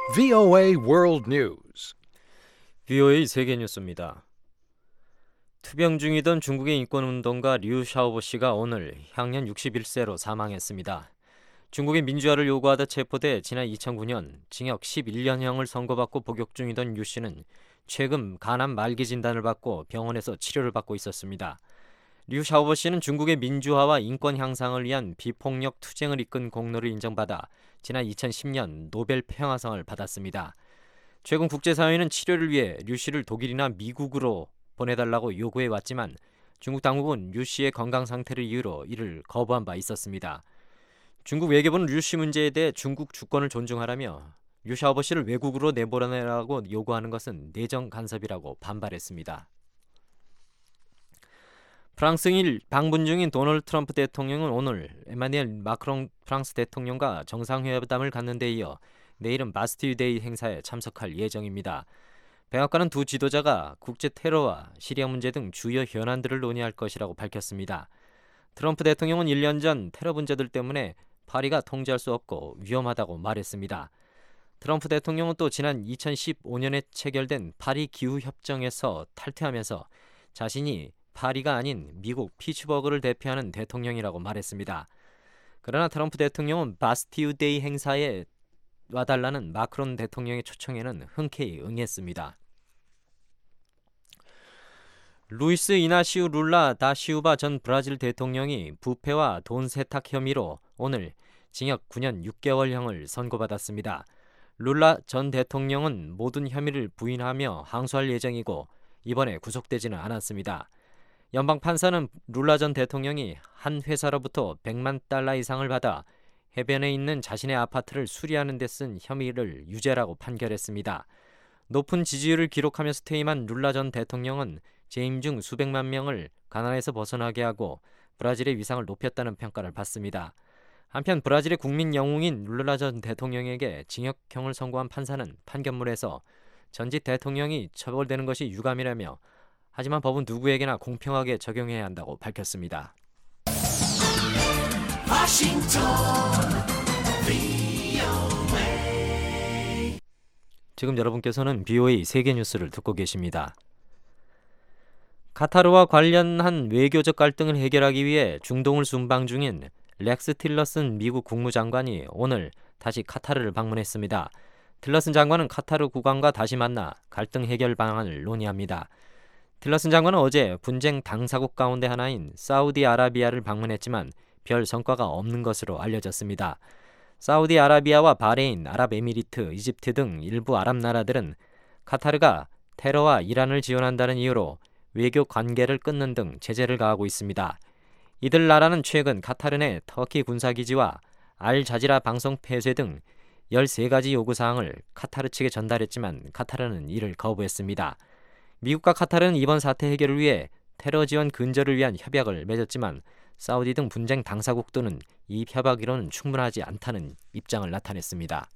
VOA World News. VOA 세계뉴스입니다. 투병 중이던 중국의 인권운동가 류 샤오보 씨가 오늘 향년 61세로 사망했습니다. 중국의 민주화를 요구하다 체포돼 지난 2009년 징역 11년형을 선고받고 복역 중이던 류 씨는 최근 간암 말기 진단을 받고 병원에서 치료를 받고 있었습니다. 류 샤오보 씨는 중국의 민주화와 인권 향상을 위한 비폭력 투쟁을 이끈 공로를 인정받아 지난 2010년 노벨 평화상을 받았습니다. 최근 국제사회는 치료를 위해 류 씨를 독일이나 미국으로 보내달라고 요구해 왔지만 중국 당국은 류 씨의 건강 상태를 이유로 이를 거부한 바 있었습니다. 중국 외교부는 류 씨 문제에 대해 중국 주권을 존중하라며 류 샤오보 씨를 외국으로 내보내라고 요구하는 것은 내정 간섭이라고 반발했습니다. 프랑스일 방문 중인 도널드 트럼프 대통령은 오늘 에마뉘엘 마크롱 프랑스 대통령과 정상회담을 갖는 데 이어 내일은 바스티유 데이 행사에 참석할 예정입니다. 백악관은 두 지도자가 국제 테러와 시리아 문제 등 주요 현안들을 논의할 것이라고 밝혔습니다. 트럼프 대통령은 1년 전 테러 분자들 때문에 파리가 통제할 수 없고 위험하다고 말했습니다. 트럼프 대통령은 또 지난 2015년에 체결된 파리 기후협정에서 탈퇴하면서 자신이 파리가 아닌 미국 피츠버그를 대표하는 대통령이라고 말했습니다. 그러나 트럼프 대통령은 바스티유 데이 행사에 와달라는 마크론 대통령의 초청에는 흔쾌히 응했습니다. 루이스 이나시우 룰라 다 시우바 전 브라질 대통령이 부패와 돈 세탁 혐의로 오늘 징역 9년 6개월형을 선고받았습니다. 룰라 전 대통령은 모든 혐의를 부인하며 항소할 예정이고 이번에 구속되지는 않았습니다. 연방 판사는 룰라 전 대통령이 한 회사로부터 100만 달러 이상을 받아 해변에 있는 자신의 아파트를 수리하는 데 쓴 혐의를 유죄라고 판결했습니다. 높은 지지율을 기록하면서 퇴임한 룰라 전 대통령은 재임 중 수백만 명을 가난에서 벗어나게 하고 브라질의 위상을 높였다는 평가를 받습니다. 한편 브라질의 국민 영웅인 룰라 전 대통령에게 징역형을 선고한 판사는 판결문에서 전직 대통령이 처벌되는 것이 유감이라며 하지만 법은 누구에게나 공평하게 적용해야 한다고 밝혔습니다. 지금 여러분께서는 BOA 세계뉴스를 듣고 계십니다. 카타르와 관련한 외교적 갈등을 해결하기 위해 중동을 순방 중인 렉스 틸러슨 미국 국무장관이 오늘 다시 카타르를 방문했습니다. 틸러슨 장관은 카타르 국왕과 다시 만나 갈등 해결 방안을 논의합니다. 틸러슨 장관은 어제 분쟁 당사국 가운데 하나인 사우디아라비아를 방문했지만 별 성과가 없는 것으로 알려졌습니다. 사우디아라비아와 바레인, 아랍에미리트, 이집트 등 일부 아랍 나라들은 카타르가 테러와 이란을 지원한다는 이유로 외교 관계를 끊는 등 제재를 가하고 있습니다. 이들 나라는 최근 카타르 내 터키 군사기지와 알자지라 방송 폐쇄 등 13가지 요구사항을 카타르 측에 전달했지만 카타르는 이를 거부했습니다. 미국과 카타르는 이번 사태 해결을 위해 테러 지원 근절을 위한 협약을 맺었지만 사우디 등 분쟁 당사국들은 이 협약으로는 충분하지 않다는 입장을 나타냈습니다.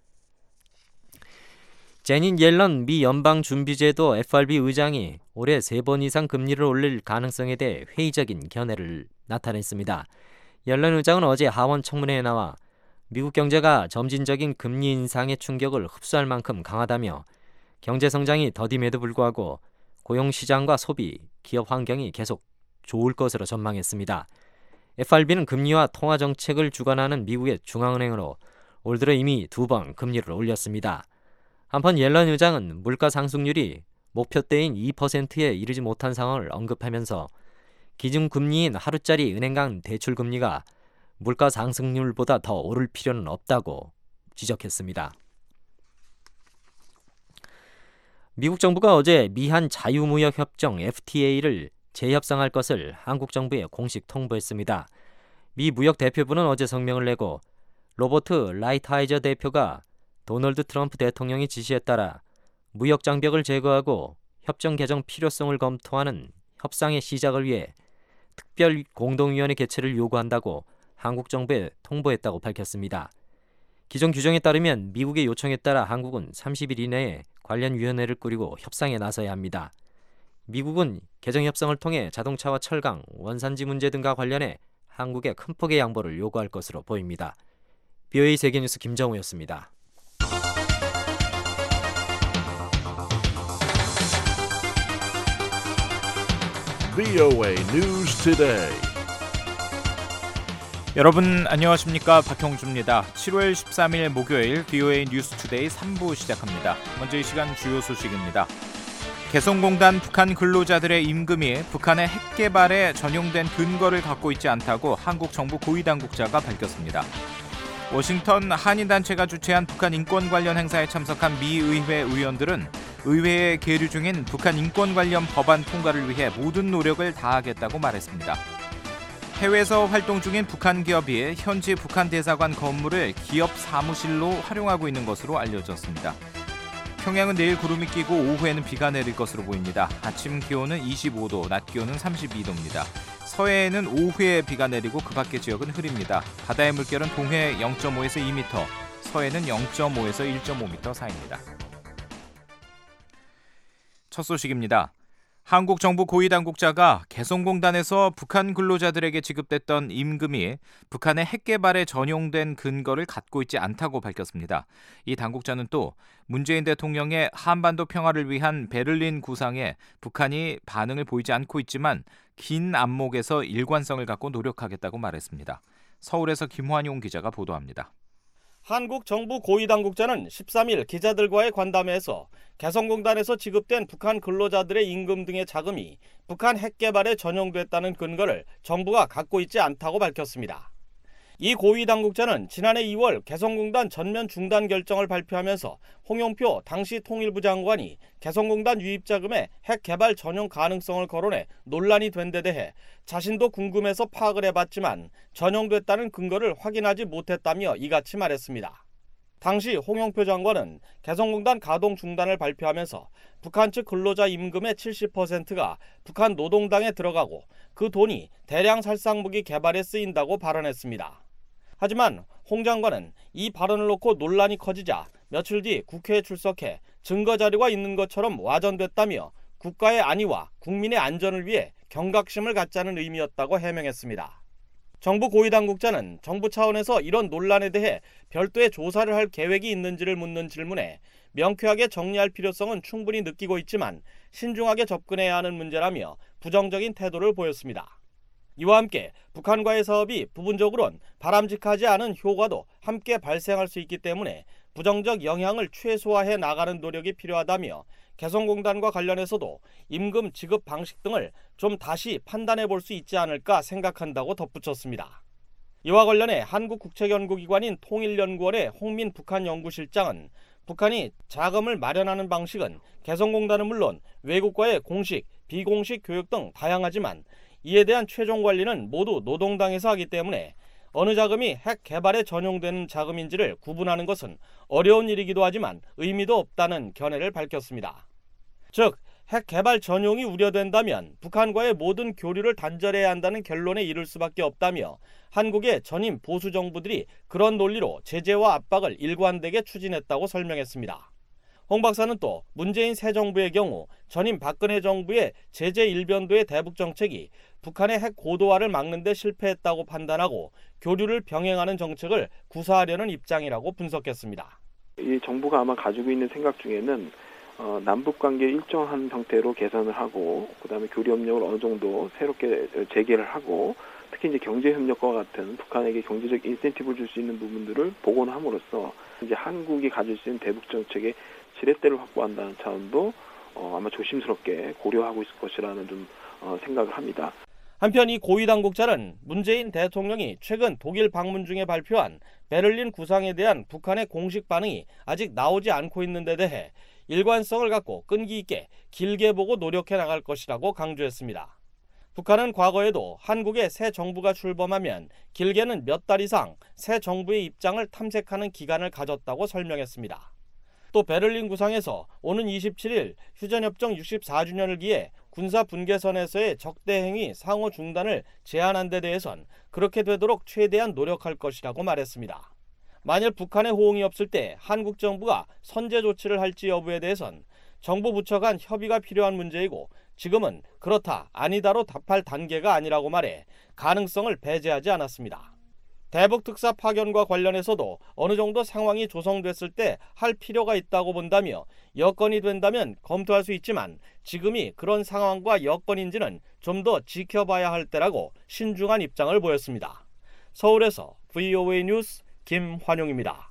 제닛 옐런 미 연방준비제도 FRB 의장이 올해 3번 이상 금리를 올릴 가능성에 대해 회의적인 견해를 나타냈습니다. 옐런 의장은 어제 하원 청문회에 나와 미국 경제가 점진적인 금리 인상의 충격을 흡수할 만큼 강하다며 경제 성장이 더딤에도 불구하고 고용시장과 소비, 기업 환경이 계속 좋을 것으로 전망했습니다. FRB는 금리와 통화정책을 주관하는 미국의 중앙은행으로 올 들어 이미 2번 금리를 올렸습니다. 한편 옐런 의장은 물가 상승률이 목표대인 2%에 이르지 못한 상황을 언급하면서 기준금리인 하루짜리 은행 간 대출금리가 물가 상승률보다 더 오를 필요는 없다고 지적했습니다. 미국 정부가 어제 미한 자유무역협정 FTA를 재협상할 것을 한국 정부에 공식 통보했습니다. 미 무역대표부는 어제 성명을 내고 로버트 라이트하이저 대표가 도널드 트럼프 대통령의 지시에 따라 무역 장벽을 제거하고 협정 개정 필요성을 검토하는 협상의 시작을 위해 특별 공동위원회 개최를 요구한다고 한국 정부에 통보했다고 밝혔습니다. 기존 규정에 따르면 미국의 요청에 따라 한국은 30일 이내에 관련 위원회를 꾸리고 협상에 나서야 합니다. 미국은 개정 협상을 통해 자동차와 철강, 원산지 문제 등과 관련해 한국에 큰 폭의 양보를 요구할 것으로 보입니다. BOA 세계뉴스 김정우였습니다. VOA News Today. 여러분 안녕하십니까? 박형주입니다. 7월 13일 목요일 VOA 뉴스 투데이 3부 시작합니다. 먼저 이 시간 주요 소식입니다. 개성공단 북한 근로자들의 임금이 북한의 핵 개발에 전용된 근거를 갖고 있지 않다고 한국 정부 고위당국자가 밝혔습니다. 워싱턴 한인단체가 주최한 북한 인권 관련 행사에 참석한 미 의회 의원들은 의회에 계류 중인 북한 인권 관련 법안 통과를 위해 모든 노력을 다하겠다고 말했습니다. 해외에서 활동 중인 북한 기업이 현지 북한 대사관 건물을 기업 사무실로 활용하고 있는 것으로 알려졌습니다. 평양은 내일 구름이 끼고 오후에는 비가 내릴 것으로 보입니다. 아침 기온은 25도, 낮 기온은 32도입니다. 서해에는 오후에 비가 내리고 그 밖의 지역은 흐립니다. 바다의 물결은 동해 0.5에서 2m, 서해는 0.5에서 1.5m 사이입니다. 첫 소식입니다. 한국 정부 고위당국자가 개성공단에서 북한 근로자들에게 지급됐던 임금이 북한의 핵 개발에 전용된 근거를 갖고 있지 않다고 밝혔습니다. 이 당국자는 또 문재인 대통령의 한반도 평화를 위한 베를린 구상에 북한이 반응을 보이지 않고 있지만 긴 안목에서 일관성을 갖고 노력하겠다고 말했습니다. 서울에서 김환용 기자가 보도합니다. 한국 정부 고위당국자는 13일 기자들과의 관담회에서 개성공단에서 지급된 북한 근로자들의 임금 등의 자금이 북한 핵 개발에 전용됐다는 근거를 정부가 갖고 있지 않다고 밝혔습니다. 이 고위당국자는 지난해 2월 개성공단 전면 중단 결정을 발표하면서 홍영표 당시 통일부 장관이 개성공단 유입자금의 핵 개발 전용 가능성을 거론해 논란이 된 데 대해 자신도 궁금해서 파악을 해봤지만 전용됐다는 근거를 확인하지 못했다며 이같이 말했습니다. 당시 홍영표 장관은 개성공단 가동 중단을 발표하면서 북한 측 근로자 임금의 70%가 북한 노동당에 들어가고 그 돈이 대량 살상무기 개발에 쓰인다고 발언했습니다. 하지만 홍 장관은 이 발언을 놓고 논란이 커지자 며칠 뒤 국회에 출석해 증거 자료가 있는 것처럼 와전됐다며 국가의 안위와 국민의 안전을 위해 경각심을 갖자는 의미였다고 해명했습니다. 정부 고위당국자는 정부 차원에서 이런 논란에 대해 별도의 조사를 할 계획이 있는지를 묻는 질문에 명쾌하게 정리할 필요성은 충분히 느끼고 있지만 신중하게 접근해야 하는 문제라며 부정적인 태도를 보였습니다. 이와 함께 북한과의 사업이 부분적으론 바람직하지 않은 효과도 함께 발생할 수 있기 때문에 부정적 영향을 최소화해 나가는 노력이 필요하다며 개성공단과 관련해서도 임금 지급 방식 등을 좀 다시 판단해 볼 수 있지 않을까 생각한다고 덧붙였습니다. 이와 관련해 한국국책연구기관인 통일연구원의 홍민 북한연구실장은 북한이 자금을 마련하는 방식은 개성공단은 물론 외국과의 공식, 비공식 교육 등 다양하지만 이에 대한 최종 관리는 모두 노동당에서 하기 때문에 어느 자금이 핵 개발에 전용되는 자금인지를 구분하는 것은 어려운 일이기도 하지만 의미도 없다는 견해를 밝혔습니다. 즉, 핵 개발 전용이 우려된다면 북한과의 모든 교류를 단절해야 한다는 결론에 이를 수밖에 없다며 한국의 전임 보수 정부들이 그런 논리로 제재와 압박을 일관되게 추진했다고 설명했습니다. 홍 박사는 또 문재인 새 정부의 경우 전임 박근혜 정부의 제재 일변도의 대북 정책이 북한의 핵 고도화를 막는 데 실패했다고 판단하고 교류를 병행하는 정책을 구사하려는 입장이라고 분석했습니다. 이 정부가 아마 가지고 있는 생각 중에는 남북관계 일정한 형태로 개선을 하고 그다음에 교류협력을 어느 정도 새롭게 재개를 하고 특히 이제 경제협력과 같은 북한에게 경제적 인센티브를 줄 수 있는 부분들을 복원함으로써 이제 한국이 가질 수 있는 대북 정책의 지렛대를 확보한다는 차원도 아마 조심스럽게 고려하고 있을 것이라는 좀 생각을 합니다. 한편 이 고위당국자는 문재인 대통령이 최근 독일 방문 중에 발표한 베를린 구상에 대한 북한의 공식 반응이 아직 나오지 않고 있는 데 대해 일관성을 갖고 끈기 있게 길게 보고 노력해 나갈 것이라고 강조했습니다. 북한은 과거에도 한국의 새 정부가 출범하면 길게는 몇 달 이상 새 정부의 입장을 탐색하는 기간을 가졌다고 설명했습니다. 또 베를린 구상에서 오는 27일 휴전협정 64주년을 기해 군사 분계선에서의 적대 행위 상호 중단을 제안한 데 대해선 그렇게 되도록 최대한 노력할 것이라고 말했습니다. 만일 북한의 호응이 없을 때 한국 정부가 선제 조치를 할지 여부에 대해선 정부 부처 간 협의가 필요한 문제이고 지금은 그렇다, 아니다로 답할 단계가 아니라고 말해 가능성을 배제하지 않았습니다. 대북 특사 파견과 관련해서도 어느 정도 상황이 조성됐을 때 할 필요가 있다고 본다며 여건이 된다면 검토할 수 있지만 지금이 그런 상황과 여건인지는 좀 더 지켜봐야 할 때라고 신중한 입장을 보였습니다. 서울에서 VOA 뉴스 김환용입니다.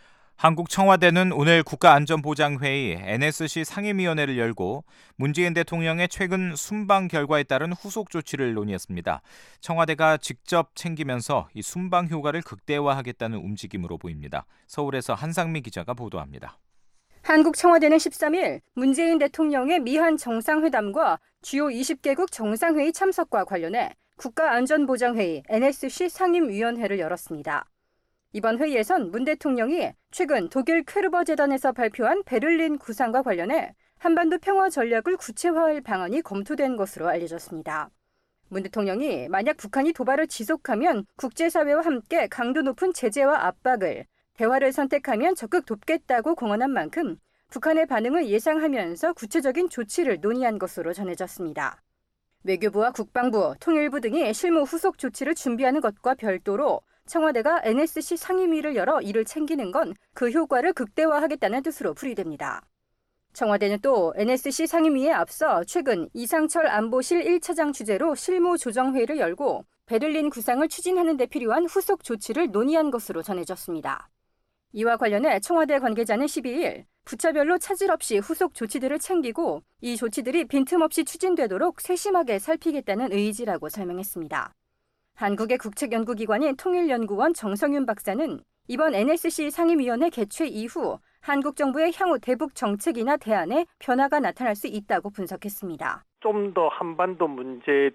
한국 청와대는 오늘 국가안전보장회의 NSC 상임위원회를 열고 문재인 대통령의 최근 순방 결과에 따른 후속 조치를 논의했습니다. 청와대가 직접 챙기면서 이 순방 효과를 극대화하겠다는 움직임으로 보입니다. 서울에서 한상미 기자가 보도합니다. 한국 청와대는 13일 문재인 대통령의 미한 정상회담과 주요 20개국 정상회의 참석과 관련해 국가안전보장회의 NSC 상임위원회를 열었습니다. 이번 회의에선 문 대통령이 최근 독일 퀘르버 재단에서 발표한 베를린 구상과 관련해 한반도 평화 전략을 구체화할 방안이 검토된 것으로 알려졌습니다. 문 대통령이 만약 북한이 도발을 지속하면 국제사회와 함께 강도 높은 제재와 압박을, 대화를 선택하면 적극 돕겠다고 공언한 만큼 북한의 반응을 예상하면서 구체적인 조치를 논의한 것으로 전해졌습니다. 외교부와 국방부, 통일부 등이 실무 후속 조치를 준비하는 것과 별도로 청와대가 NSC 상임위를 열어 이를 챙기는 건 그 효과를 극대화하겠다는 뜻으로 풀이됩니다. 청와대는 또 NSC 상임위에 앞서 최근 이상철 안보실 1차장 주재로 실무조정회의를 열고 베를린 구상을 추진하는 데 필요한 후속 조치를 논의한 것으로 전해졌습니다. 이와 관련해 청와대 관계자는 12일 부처별로 차질 없이 후속 조치들을 챙기고 이 조치들이 빈틈없이 추진되도록 세심하게 살피겠다는 의지라고 설명했습니다. 한국의 국책연구기관인 통일연구원 정성윤 박사는 이번 NSC 상임위원회 개최 이후 한국 정부의 향후 대북 정책이나 대안에 변화가 나타날 수 있다고 분석했습니다. 좀 더 한반도 문제에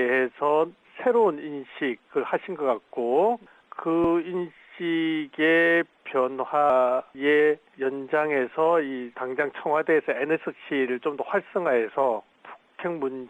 대해서 새로운 인식을 하신 것 같고 그 인식의 변화의 연장에서 이 당장 청와대에서 NSC를 좀 더 활성화해서 북핵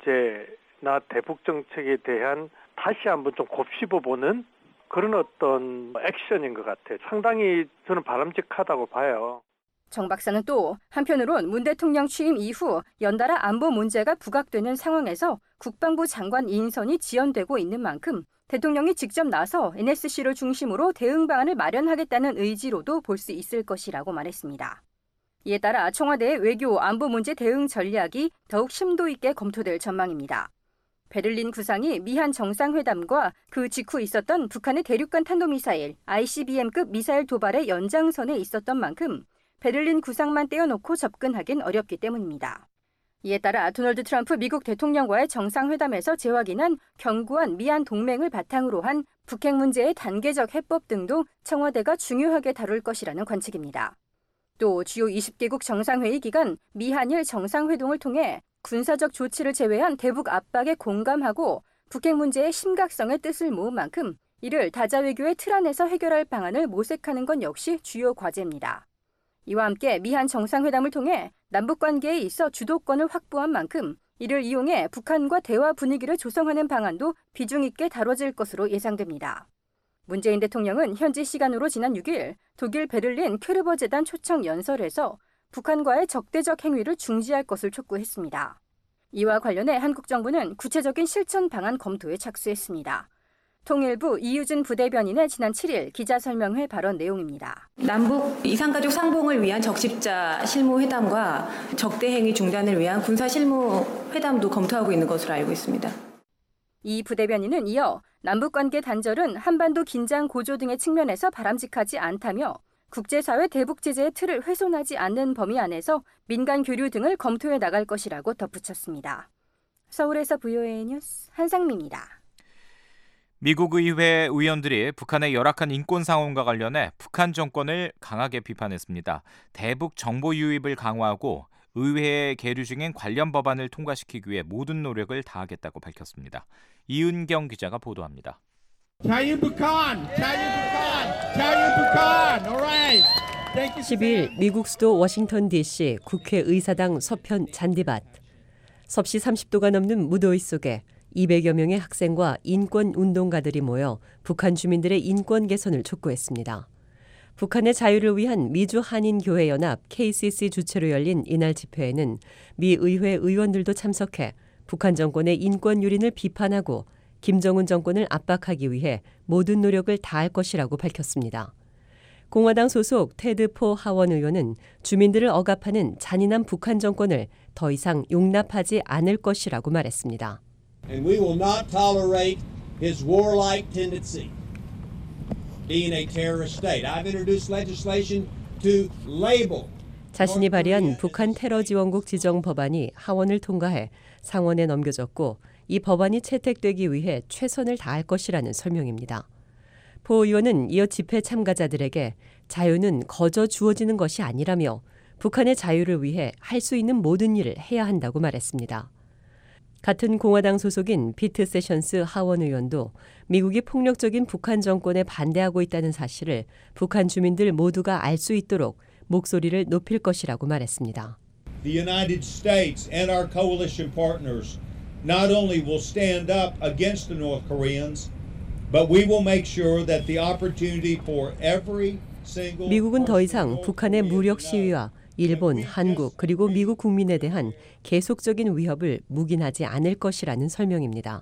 문제나 대북 정책에 대한 다시 한번 좀 곱씹어보는 그런 어떤 액션인 것 같아요. 상당히 저는 바람직하다고 봐요. 정 박사는 또 한편으론 문 대통령 취임 이후 연달아 안보 문제가 부각되는 상황에서 국방부 장관 인선이 지연되고 있는 만큼 대통령이 직접 나서 NSC를 중심으로 대응 방안을 마련하겠다는 의지로도 볼 수 있을 것이라고 말했습니다. 이에 따라 청와대의 외교 안보 문제 대응 전략이 더욱 심도 있게 검토될 전망입니다. 베를린 구상이 미한 정상회담과 그 직후 있었던 북한의 대륙간 탄도미사일 ICBM급 미사일 도발의 연장선에 있었던 만큼 베를린 구상만 떼어놓고 접근하긴 어렵기 때문입니다. 이에 따라 도널드 트럼프 미국 대통령과의 정상회담에서 재확인한 견고한 미한 동맹을 바탕으로 한 북핵 문제의 단계적 해법 등도 청와대가 중요하게 다룰 것이라는 관측입니다. 또 주요 20개국 정상회의 기간 미한일 정상회동을 통해 군사적 조치를 제외한 대북 압박에 공감하고 북핵 문제의 심각성에 뜻을 모은 만큼 이를 다자외교의 틀 안에서 해결할 방안을 모색하는 건 역시 주요 과제입니다. 이와 함께 미한 정상회담을 통해 남북관계에 있어 주도권을 확보한 만큼 이를 이용해 북한과 대화 분위기를 조성하는 방안도 비중 있게 다뤄질 것으로 예상됩니다. 문재인 대통령은 현지 시간으로 지난 6일 독일 베를린 퀘르버 재단 초청 연설에서 북한과의 적대적 행위를 중지할 것을 촉구했습니다. 이와 관련해 한국 정부는 구체적인 실천 방안 검토에 착수했습니다. 통일부 이유진 부대변인의 지난 7일 기자설명회 발언 내용입니다. 남북 이산가족 상봉을 위한 적십자 실무회담과 적대행위 중단을 위한 군사실무회담도 검토하고 있는 것으로 알고 있습니다. 이 부대변인은 이어 남북관계 단절은 한반도 긴장 고조 등의 측면에서 바람직하지 않다며 국제사회 대북 제재의 틀을 훼손하지 않는 범위 안에서 민간 교류 등을 검토해 나갈 것이라고 덧붙였습니다. 서울에서 VOA 뉴스 한상미입니다. 미국 의회 의원들이 북한의 열악한 인권 상황과 관련해 북한 정권을 강하게 비판했습니다. 대북 정보 유입을 강화하고 의회에 계류 중인 관련 법안을 통과시키기 위해 모든 노력을 다하겠다고 밝혔습니다. 이은경 기자가 보도합니다. 자유북한! 자유북한! 자유북한! Alright! 12일 미국 수도 워싱턴 DC 국회의사당 서편 잔디밭. 섭씨 30도가 넘는 무더위 속에 200여 명의 학생과 인권운동가들이 모여 북한 주민들의 인권 개선을 촉구했습니다. 북한의 자유를 위한 미주 한인교회연합 KCC 주최로 열린 이날 집회에는 미 의회 의원들도 참석해 북한 정권의 인권 유린을 비판하고 김정은 정권을 압박하기 위해 모든 노력을 다할 것이라고 밝혔습니다. 공화당 소속 테드 포 하원 의원은 주민들을 억압하는 잔인한 북한 정권을 더 이상 용납하지 않을 것이라고 말했습니다. And we will not tolerate his warlike tendency, being a terrorist state. I've introduced legislation to label. 자신이 발의한 북한 테러 지원국 지정 법안이 하원을 통과해 상원에 넘겨졌고 이 법안이 채택되기 위해 최선을 다할 것이라는 설명입니다. 포 의원은 이어 집회 참가자들에게 자유는 거저 주어지는 것이 아니라며 북한의 자유를 위해 할 수 있는 모든 일을 해야 한다고 말했습니다. 같은 공화당 소속인 피트 세션스 하원 의원도 미국이 폭력적인 북한 정권에 반대하고 있다는 사실을 북한 주민들 모두가 알 수 있도록 목소리를 높일 것이라고 말했습니다. The United States and our coalition partners not only will stand up against the North Koreans, but we will make sure that the opportunity for every single 미국은 더 이상 북한의 무력 시위와 일본, 한국 그리고 미국 국민에 대한 계속적인 위협을 묵인하지 않을 것이라는 설명입니다.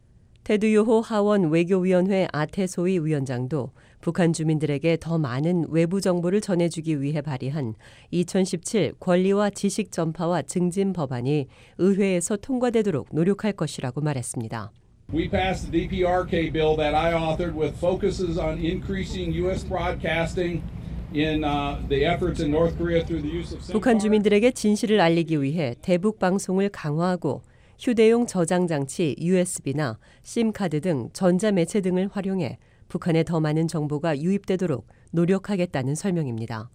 테드 요호 하원 외교위원회 아테소이 위원장도 북한 주민들에게 더 많은 외부 정보를 전해주기 위해 발의한 2017 권리와 지식 전파와 증진 법안이 의회에서 통과되도록 노력할 것이라고 말했습니다. We passed the DPRK bill that I authored with focuses on increasing U.S. broadcasting in the efforts in North Korea through the use of 북한 주민들에게 진실을 알리기 위해 대북 방송을 강화하고 휴대용 저장 장치 USB나 심카드 등 전자매체 등을 활용해 북한에 더 많은 정보가 유입되도록 노력하겠다는 설명입니다.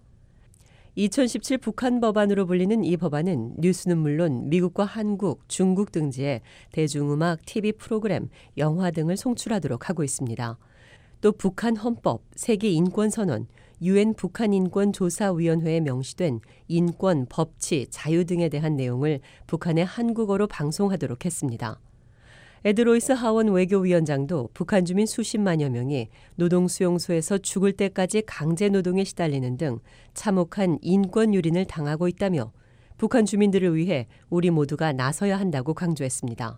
2017 북한 법안으로 불리는 이 법안은 뉴스는 물론 미국과 한국, 중국 등지에 대중음악, TV 프로그램, 영화 등을 송출하도록 하고 있습니다. 또 북한 헌법, 세계 인권선언, UN 북한인권조사위원회에 명시된 인권, 법치, 자유 등에 대한 내용을 북한의 한국어로 방송하도록 했습니다. 에드로이스 하원 외교위원장도 북한 주민 수십만여 명이 노동수용소에서 죽을 때까지 강제노동에 시달리는 등 참혹한 인권 유린을 당하고 있다며 북한 주민들을 위해 우리 모두가 나서야 한다고 강조했습니다.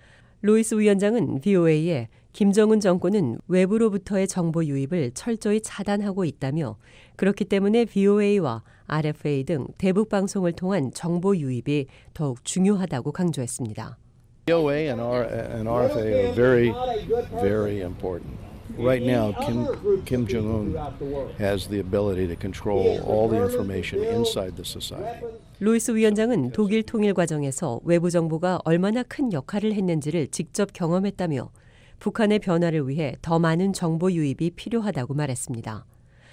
로이스 위원장은 VOA에 김정은 정권은 외부로부터의 정보 유입을 철저히 차단하고 있다며 그렇기 때문에 VOA와 RFA 등 대북 방송을 통한 정보 유입이 더욱 중요하다고 강조했습니다. VOA and RFA are very, very important. Right now, Kim Jong-un has the ability to control all the information inside the society. 루이스 위원장은 독일 통일 과정에서 외부 정보가 얼마나 큰 역할을 했는지를 직접 경험했다며 북한의 변화를 위해 더 많은 정보 유입이 필요하다고 말했습니다.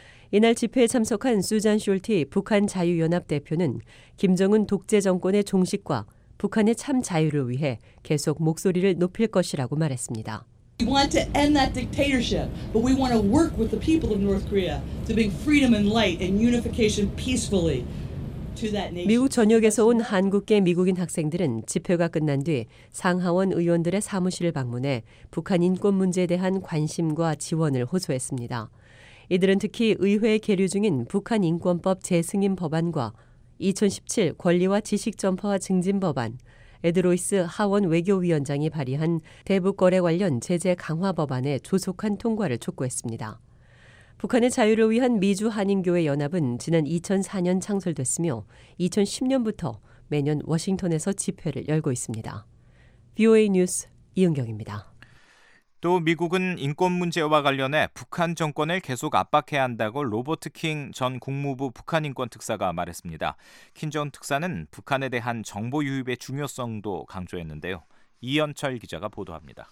이날 집회에 참석한 수잔 숄티 북한 자유연합 대표는 김정은 독재 정권의 종식과 북한의 참 자유를 위해 계속 목소리를 높일 것이라고 말했습니다. We want to end that dictatorship, but we want to work with the people of North Korea to bring freedom and light and unification peacefully to that nation. 미국 전역에서 온 한국계 미국인 학생들은 집회가 끝난 뒤 상하원 의원들의 사무실을 방문해 북한 인권 문제에 대한 관심과 지원을 호소했습니다. 이들은 특히 의회에 계류 중인 북한 인권법 재승인 법안과 2017 권리와 지식 전파와 증진 법안, 에드로이스 하원 외교위원장이 발의한 대북 거래 관련 제재 강화 법안의 조속한 통과를 촉구했습니다. 북한의 자유를 위한 미주 한인교회 연합은 지난 2004년 창설됐으며 2010년부터 매년 워싱턴에서 집회를 열고 있습니다. VOA 뉴스 이은경입니다. 또 미국은 인권 문제와 관련해 북한 정권을 계속 압박해야 한다고 로버트 킹 전 국무부 북한 인권 특사가 말했습니다. 킹 전 특사는 북한에 대한 정보 유입의 중요성도 강조했는데요. 이현철 기자가 보도합니다.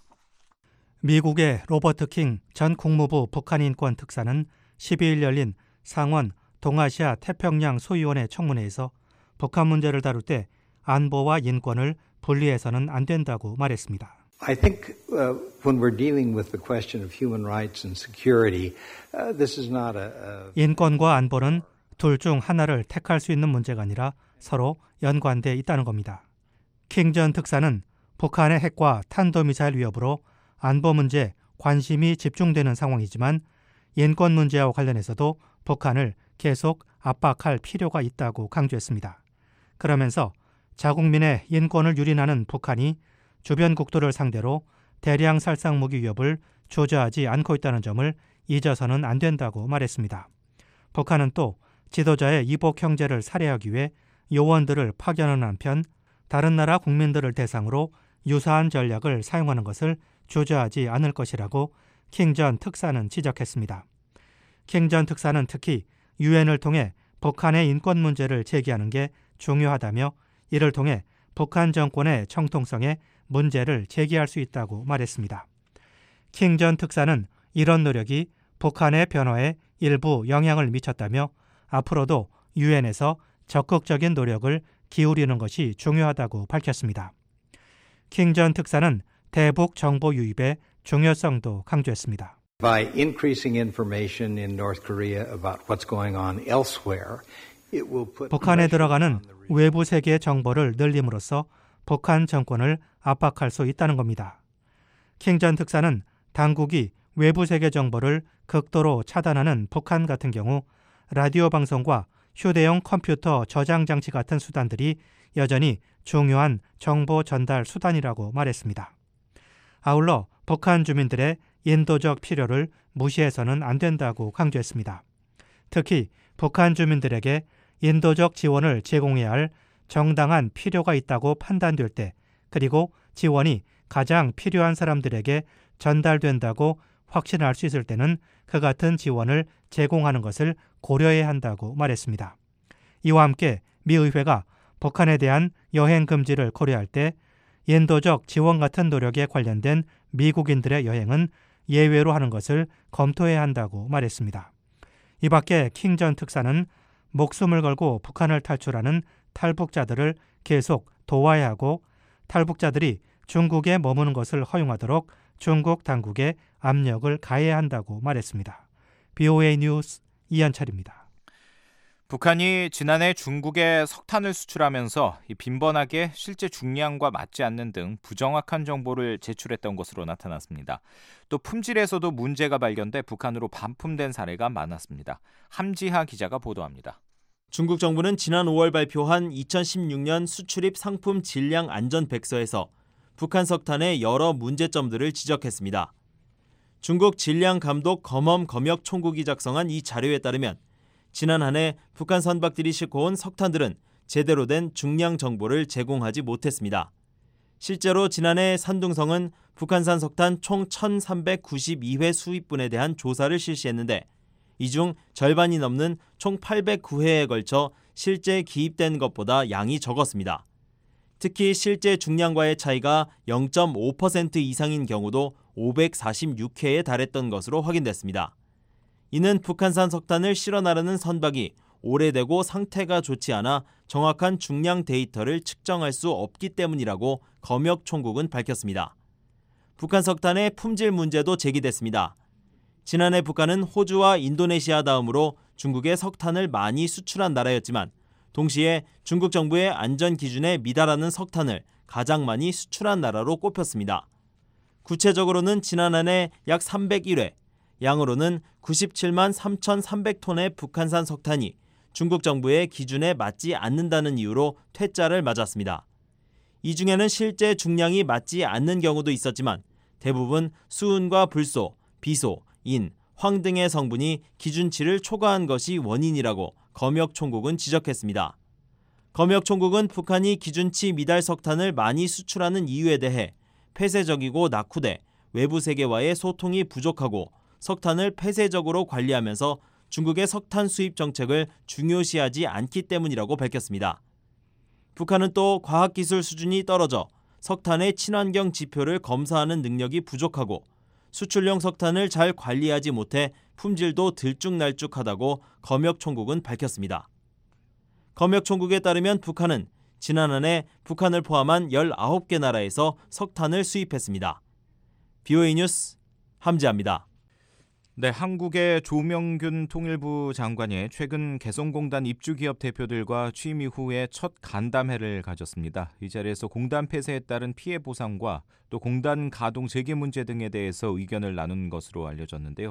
미국의 로버트 킹 전 국무부 북한 인권 특사는 12일 열린 상원 동아시아 태평양 소위원회 청문회에서 북한 문제를 다룰 때 안보와 인권을 분리해서는 안 된다고 말했습니다. I think when we're dealing with the question of human rights and security, this is not a 인권과 안보는 둘 중 하나를 택할 수 있는 문제가 아니라 서로 연관돼 있다는 겁니다. 킹 전 특사는 북한의 핵과 탄도미사일 위협으로 안보 문제 관심이 집중되는 상황이지만 인권 문제와 관련해서도 북한을 계속 압박할 필요가 있다고 강조했습니다. 그러면서 자국민의 인권을 유린하는 북한이 주변 국도를 상대로 대량 살상 무기 위협을 조저하지 않고 있다는 점을 잊어서는 안 된다고 말했습니다. 북한은 또 지도자의 이복 형제를 살해하기 위해 요원들을 파견하는 한편 다른 나라 국민들을 대상으로 유사한 전략을 사용하는 것을 주저하지 않을 것이라고 킹 전 특사는 지적했습니다. 킹 전 특사는 특히 유엔을 통해 북한의 인권 문제를 제기하는 게 중요하다며 이를 통해 북한 정권의 정통성에 문제를 제기할 수 있다고 말했습니다. 킹 전 특사는 이런 노력이 북한의 변화에 일부 영향을 미쳤다며 앞으로도 유엔에서 적극적인 노력을 기울이는 것이 중요하다고 밝혔습니다. 킹 전 특사는 대북 정보 유입의 중요성도 강조했습니다. By increasing information in North Korea about what's going on elsewhere, it will put 북한에 들어가는 외부 세계의 정보를 늘림으로써 북한 정권을 압박할 수 있다는 겁니다. 킹 전 특사는 당국이 외부 세계 정보를 극도로 차단하는 북한 같은 경우 라디오 방송과 휴대용 컴퓨터 저장 장치 같은 수단들이 여전히 중요한 정보 전달 수단이라고 말했습니다. 아울러 북한 주민들의 인도적 필요를 무시해서는 안 된다고 강조했습니다. 특히 북한 주민들에게 인도적 지원을 제공해야 할 정당한 필요가 있다고 판단될 때, 그리고 지원이 가장 필요한 사람들에게 전달된다고 확신할 수 있을 때는 그 같은 지원을 제공하는 것을 고려해야 한다고 말했습니다. 이와 함께 미 의회가 북한에 대한 여행 금지를 고려할 때 인도적 지원 같은 노력에 관련된 미국인들의 여행은 예외로 하는 것을 검토해야 한다고 말했습니다. 이 밖에 킹 전 특사는 목숨을 걸고 북한을 탈출하는 탈북자들을 계속 도와야 하고 탈북자들이 중국에 머무는 것을 허용하도록 중국 당국에 압력을 가해야 한다고 말했습니다. BOA 뉴스 이한철입니다. 북한이 지난해 중국에 석탄을 수출하면서 빈번하게 실제 중량과 맞지 않는 등 부정확한 정보를 제출했던 것으로 나타났습니다. 또 품질에서도 문제가 발견돼 북한으로 반품된 사례가 많았습니다. 함지하 기자가 보도합니다. 중국 정부는 지난 5월 발표한 2016년 수출입 상품 질량 안전 백서에서 북한 석탄의 여러 문제점들을 지적했습니다. 중국 질량감독 검역 총국이 작성한 이 자료에 따르면 지난 한 해 북한 선박들이 싣고 온 석탄들은 제대로 된 중량 정보를 제공하지 못했습니다. 실제로 지난해 산둥성은 북한산 석탄 총 1,392회 수입분에 대한 조사를 실시했는데 이 중 절반이 넘는 총 809회에 걸쳐 실제 기입된 것보다 양이 적었습니다. 특히 실제 중량과의 차이가 0.5% 이상인 경우도 546회에 달했던 것으로 확인됐습니다. 이는 북한산 석탄을 실어 나르는 선박이 오래되고 상태가 좋지 않아 정확한 중량 데이터를 측정할 수 없기 때문이라고 검역 총국은 밝혔습니다. 북한 석탄의 품질 문제도 제기됐습니다. 지난해 북한은 호주와 인도네시아 다음으로 중국에 석탄을 많이 수출한 나라였지만 동시에 중국 정부의 안전 기준에 미달하는 석탄을 가장 많이 수출한 나라로 꼽혔습니다. 구체적으로는 지난 한 해 약 301회, 양으로는 97만 3,300톤의 북한산 석탄이 중국 정부의 기준에 맞지 않는다는 이유로 퇴짜를 맞았습니다. 이 중에는 실제 중량이 맞지 않는 경우도 있었지만 대부분 수은과 불소, 비소, 인, 황 등의 성분이 기준치를 초과한 것이 원인이라고 검역 총국은 지적했습니다. 검역 총국은 북한이 기준치 미달 석탄을 많이 수출하는 이유에 대해 폐쇄적이고 낙후돼 외부 세계와의 소통이 부족하고 석탄을 폐쇄적으로 관리하면서 중국의 석탄 수입 정책을 중요시하지 않기 때문이라고 밝혔습니다. 북한은 또 과학기술 수준이 떨어져 석탄의 친환경 지표를 검사하는 능력이 부족하고 수출용 석탄을 잘 관리하지 못해 품질도 들쭉날쭉하다고 검역 총국은 밝혔습니다. 검역 총국에 따르면 북한은 지난 한 해 북한을 포함한 19개 나라에서 석탄을 수입했습니다. BOA 뉴스 함지아입니다. 네, 한국의 조명균 통일부 장관이 최근 개성공단 입주기업 대표들과 취임 이후에 첫 간담회를 가졌습니다. 이 자리에서 공단 폐쇄에 따른 피해 보상과 또 공단 가동 재개 문제 등에 대해서 의견을 나눈 것으로 알려졌는데요.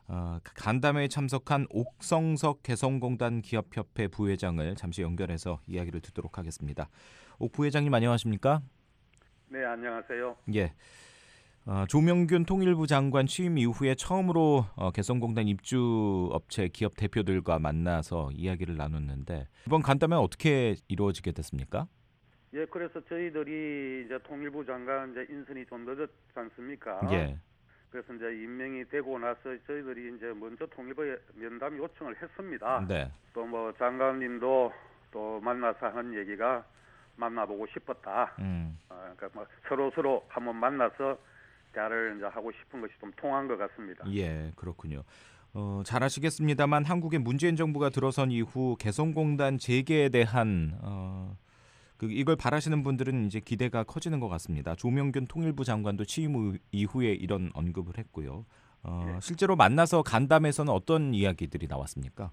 간담회에 참석한 옥성석 개성공단 기업협회 부회장을 잠시 연결해서 이야기를 듣도록 하겠습니다. 옥 부회장님 안녕하십니까? 네, 안녕하세요. 예. 조명균 통일부 장관 취임 이후에 처음으로 개성공단 입주업체 기업 대표들과 만나서 이야기를 나눴는데 이번 간담회 어떻게 이루어지게 됐습니까? 예, 그래서 저희들이 이제 통일부 장관 이제 인선이 좀 늦었지 않습니까? 예. 그래서 이제 임명이 되고 나서 저희들이 이제 먼저 통일부에 면담 요청을 했습니다. 네. 또 뭐 장관님도 또 만나서 하는 얘기가 만나보고 싶었다. 그러니까 뭐 서로 한번 만나서 대화를 이제 하고 싶은 것이 좀 통한 것 같습니다. 예, 그렇군요. 잘 아시겠습니다만 한국의 문재인 정부가 들어선 이후 개성공단 재개에 대한 이걸 바라시는 분들은 이제 기대가 커지는 것 같습니다. 조명균 통일부 장관도 취임 이후에 이런 언급을 했고요. 실제로 만나서 간담회에서는 어떤 이야기들이 나왔습니까?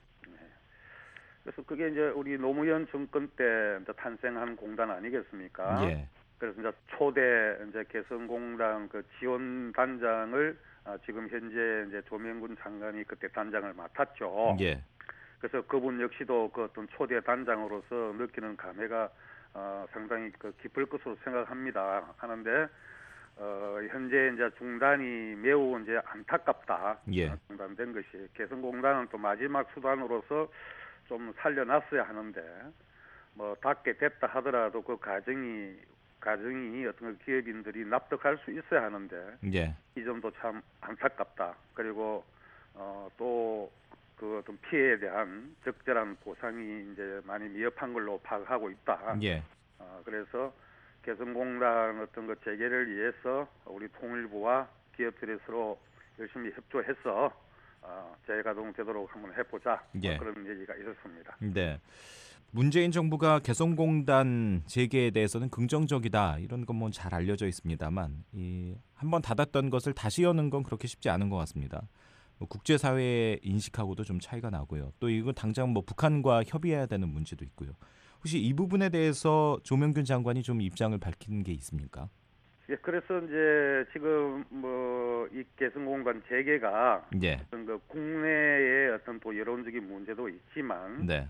그래서 그게 이제 우리 노무현 정권 때 이제 탄생한 공단 아니겠습니까? 예. 그래서 이제 초대 이제 개성공단 그 지원 단장을 지금 현재 이제 조명균 장관이 그때 단장을 맡았죠. 예. 그래서 그분 역시도 그 어떤 초대 단장으로서 느끼는 감회가 상당히 깊을 것으로 생각합니다. 하는데 현재 이제 중단이 매우 이제 안타깝다. 예. 중단된 것이 개성공단은 또 마지막 수단으로서 좀 살려놨어야 하는데 뭐 닫게 됐다 하더라도 그 가정이 어떤 기업인들이 납득할 수 있어야 하는데 예. 이 점도 참 안타깝다. 그리고 또 그 어떤 피해에 대한 적절한 보상이 이제 많이 미흡한 걸로 파악하고 있다. 예. 그래서 개성공단 어떤 그 재개를 위해서 우리 통일부와 기업들이 서로 열심히 협조해서 재가동되도록 한번 해보자. 예. 그런 얘기가 있었습니다. 네. 문재인 정부가 개성공단 재개에 대해서는 긍정적이다 이런 건 뭐 잘 알려져 있습니다만 한번 닫았던 것을 다시 여는 건 그렇게 쉽지 않은 것 같습니다. 국제사회의 인식하고도 좀 차이가 나고요. 또 이건 당장 뭐 북한과 협의해야 되는 문제도 있고요. 혹시 이 부분에 대해서 조명균 장관이 좀 입장을 밝히는 게 있습니까? 예, 그래서 이제 지금 뭐 이 개성공단 재개가 예. 어떤 그 국내의 어떤 또 여론적인 문제도 있지만, 네.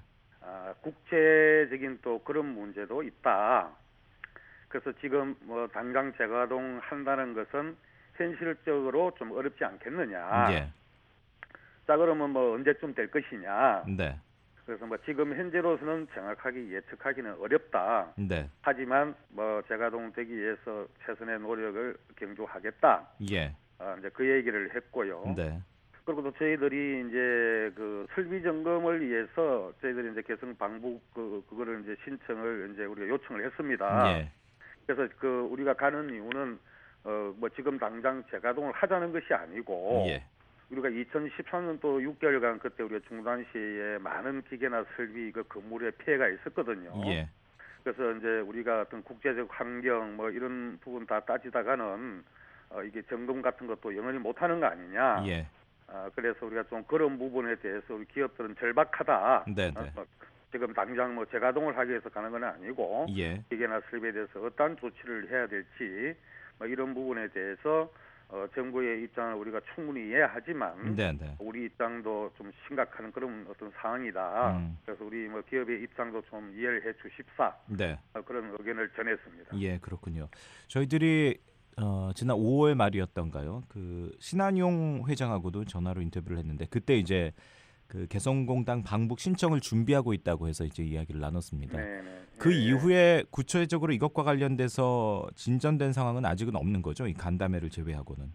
국제적인 또 그런 문제도 있다. 그래서 지금 뭐 당장 재가동 한다는 것은 현실적으로 좀 어렵지 않겠느냐. 예. 자, 그러면 뭐 언제쯤 될 것이냐. 네. 그래서 뭐 지금 현재로서는 정확하게 예측하기는 어렵다. 네. 하지만 뭐 재가동되기 위해서 최선의 노력을 경주하겠다. 예. 이제 그 얘기를 했고요. 네. 그리고 또 저희들이 이제 그 설비 점검을 위해서 저희들이 이제 개성 방북 그거를 이제 신청을 이제 우리가 요청을 했습니다. 예. 그래서 그 우리가 가는 이유는 뭐 지금 당장 재가동을 하자는 것이 아니고 예. 우리가 2013년 또 6개월간 그때 우리가 중단 시에 많은 기계나 설비 그 건물에 피해가 있었거든요. 예. 그래서 이제 우리가 어떤 국제적 환경 뭐 이런 부분 다 따지다가는 이게 점검 같은 것도 영원히 못하는 거 아니냐. 예. 그래서 우리가 좀 그런 부분에 대해서 우리 기업들은 절박하다. 네. 지금 당장 뭐 재가동을 하기 위해서 가는 건 아니고 예. 기계나 설비에 대해서 어떠한 조치를 해야 될지 뭐 이런 부분에 대해서 정부의 입장을 우리가 충분히 이해하지만 네네. 우리 입장도 좀 심각한 그런 어떤 상황이다. 그래서 우리 뭐 기업의 입장도 좀 이해를 해 주십사. 네. 그런 의견을 전했습니다. 예, 그렇군요. 저희들이 지난 5월 말이었던가요? 그 신한용 회장하고도 전화로 인터뷰를 했는데 그때 이제 그 개성공단 방북 신청을 준비하고 있다고 해서 이제 이야기를 나눴습니다. 네네. 그 이후에 구체적으로 이것과 관련돼서 진전된 상황은 아직은 없는 거죠? 이 간담회를 제외하고는.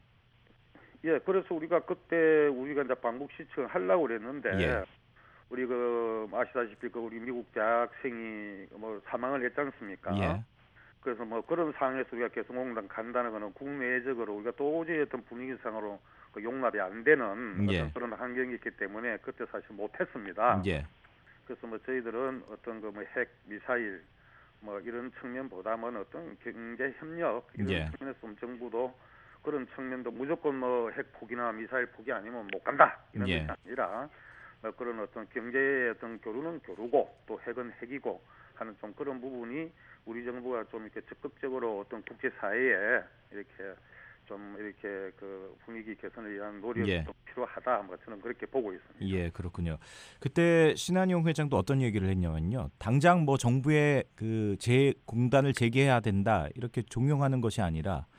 예, 그래서 우리가 그때 이제 방북 신청을 하려고 그랬는데 예. 우리 그 아시다시피 그 우리 미국 대학생이 뭐 사망을 했지 않습니까? 예. 그래서 뭐 그런 상황에서 우리가 개성공단 간다는 거는 국내적으로 우리가 도저히 어떤 분위기상으로 그 용납이 안 되는 예. 어떤 그런 환경이 있기 때문에 그때 사실 못했습니다. 예. 그래서 뭐 저희들은 어떤 그 뭐 핵 미사일 뭐 이런 측면보다는 어떤 경제 협력 이런 예. 측면에서 좀 정부도 그런 측면도 무조건 뭐 핵 포기나 미사일 포기 아니면 못 간다 이런 예. 것이 아니라 뭐 그런 어떤 경제의 어떤 교류는 교류고 또 핵은 핵이고 하는 좀 그런 부분이 우리 정부가 좀 이렇게 적극적으로 어떤 국제사회에 이렇게 좀 이렇게 그 분위기 개선을 위한 노력이 예. 좀 필요하다. 뭐 저는 그렇게 보고 있습니다. 예, 그렇군요. 그때 신한용 회장도 어떤 얘기를 했냐면요. 당장 뭐 정부의 그 공단을 재개해야 된다 이렇게 종용하는 것이 아니라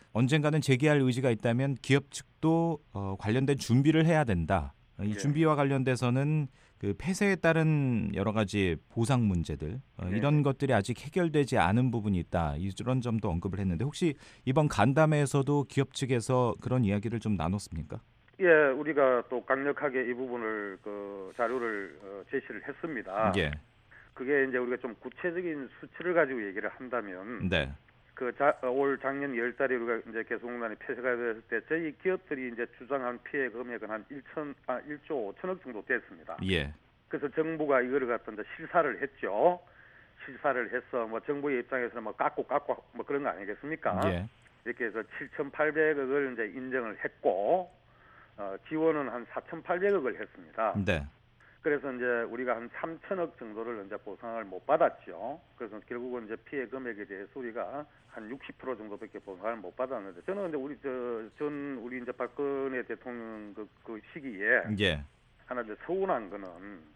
언젠가는 재개할 의지가 있다면 기업 측도 관련된 준비를 해야 된다. 이 준비와 관련돼서는 그 폐쇄에 따른 여러 가지 보상 문제들 이런 것들이 아직 해결되지 않은 부분이 있다. 이런 점도 언급을 했는데 혹시 이번 간담회에서도 기업 측에서 그런 이야기를 좀 나눴습니까? 예, 우리가 또 강력하게 이 부분을 그 자료를 제시를 했습니다. 예. 그게 이제 우리가 좀 구체적인 수치를 가지고 얘기를 한다면, 네. 올 작년 10달에 우리가 이제 개성공단이 폐쇄가 됐을 때 저희 기업들이 이제 주장한 피해 금액은 한 1조 5천억 정도 됐습니다. 예. 그래서 정부가 이거를 갖다 이제 실사를 했죠. 실사를 해서 뭐 정부의 입장에서는 뭐 깎고 뭐 그런 거 아니겠습니까? 예. 이렇게 해서 7,800억을 이제 인정을 했고, 지원은 한 4,800억을 했습니다. 네. 그래서 이제 우리가 한 3천억 정도를 이제 보상을 못 받았죠. 그래서 결국은 이제 피해 금액에 대해서 우리가 한 60% 정도밖에 보상을 못 받았는데, 저는 이제 우리 이제 박근혜 대통령 그 시기에 예. 하나 이제 서운한 거는,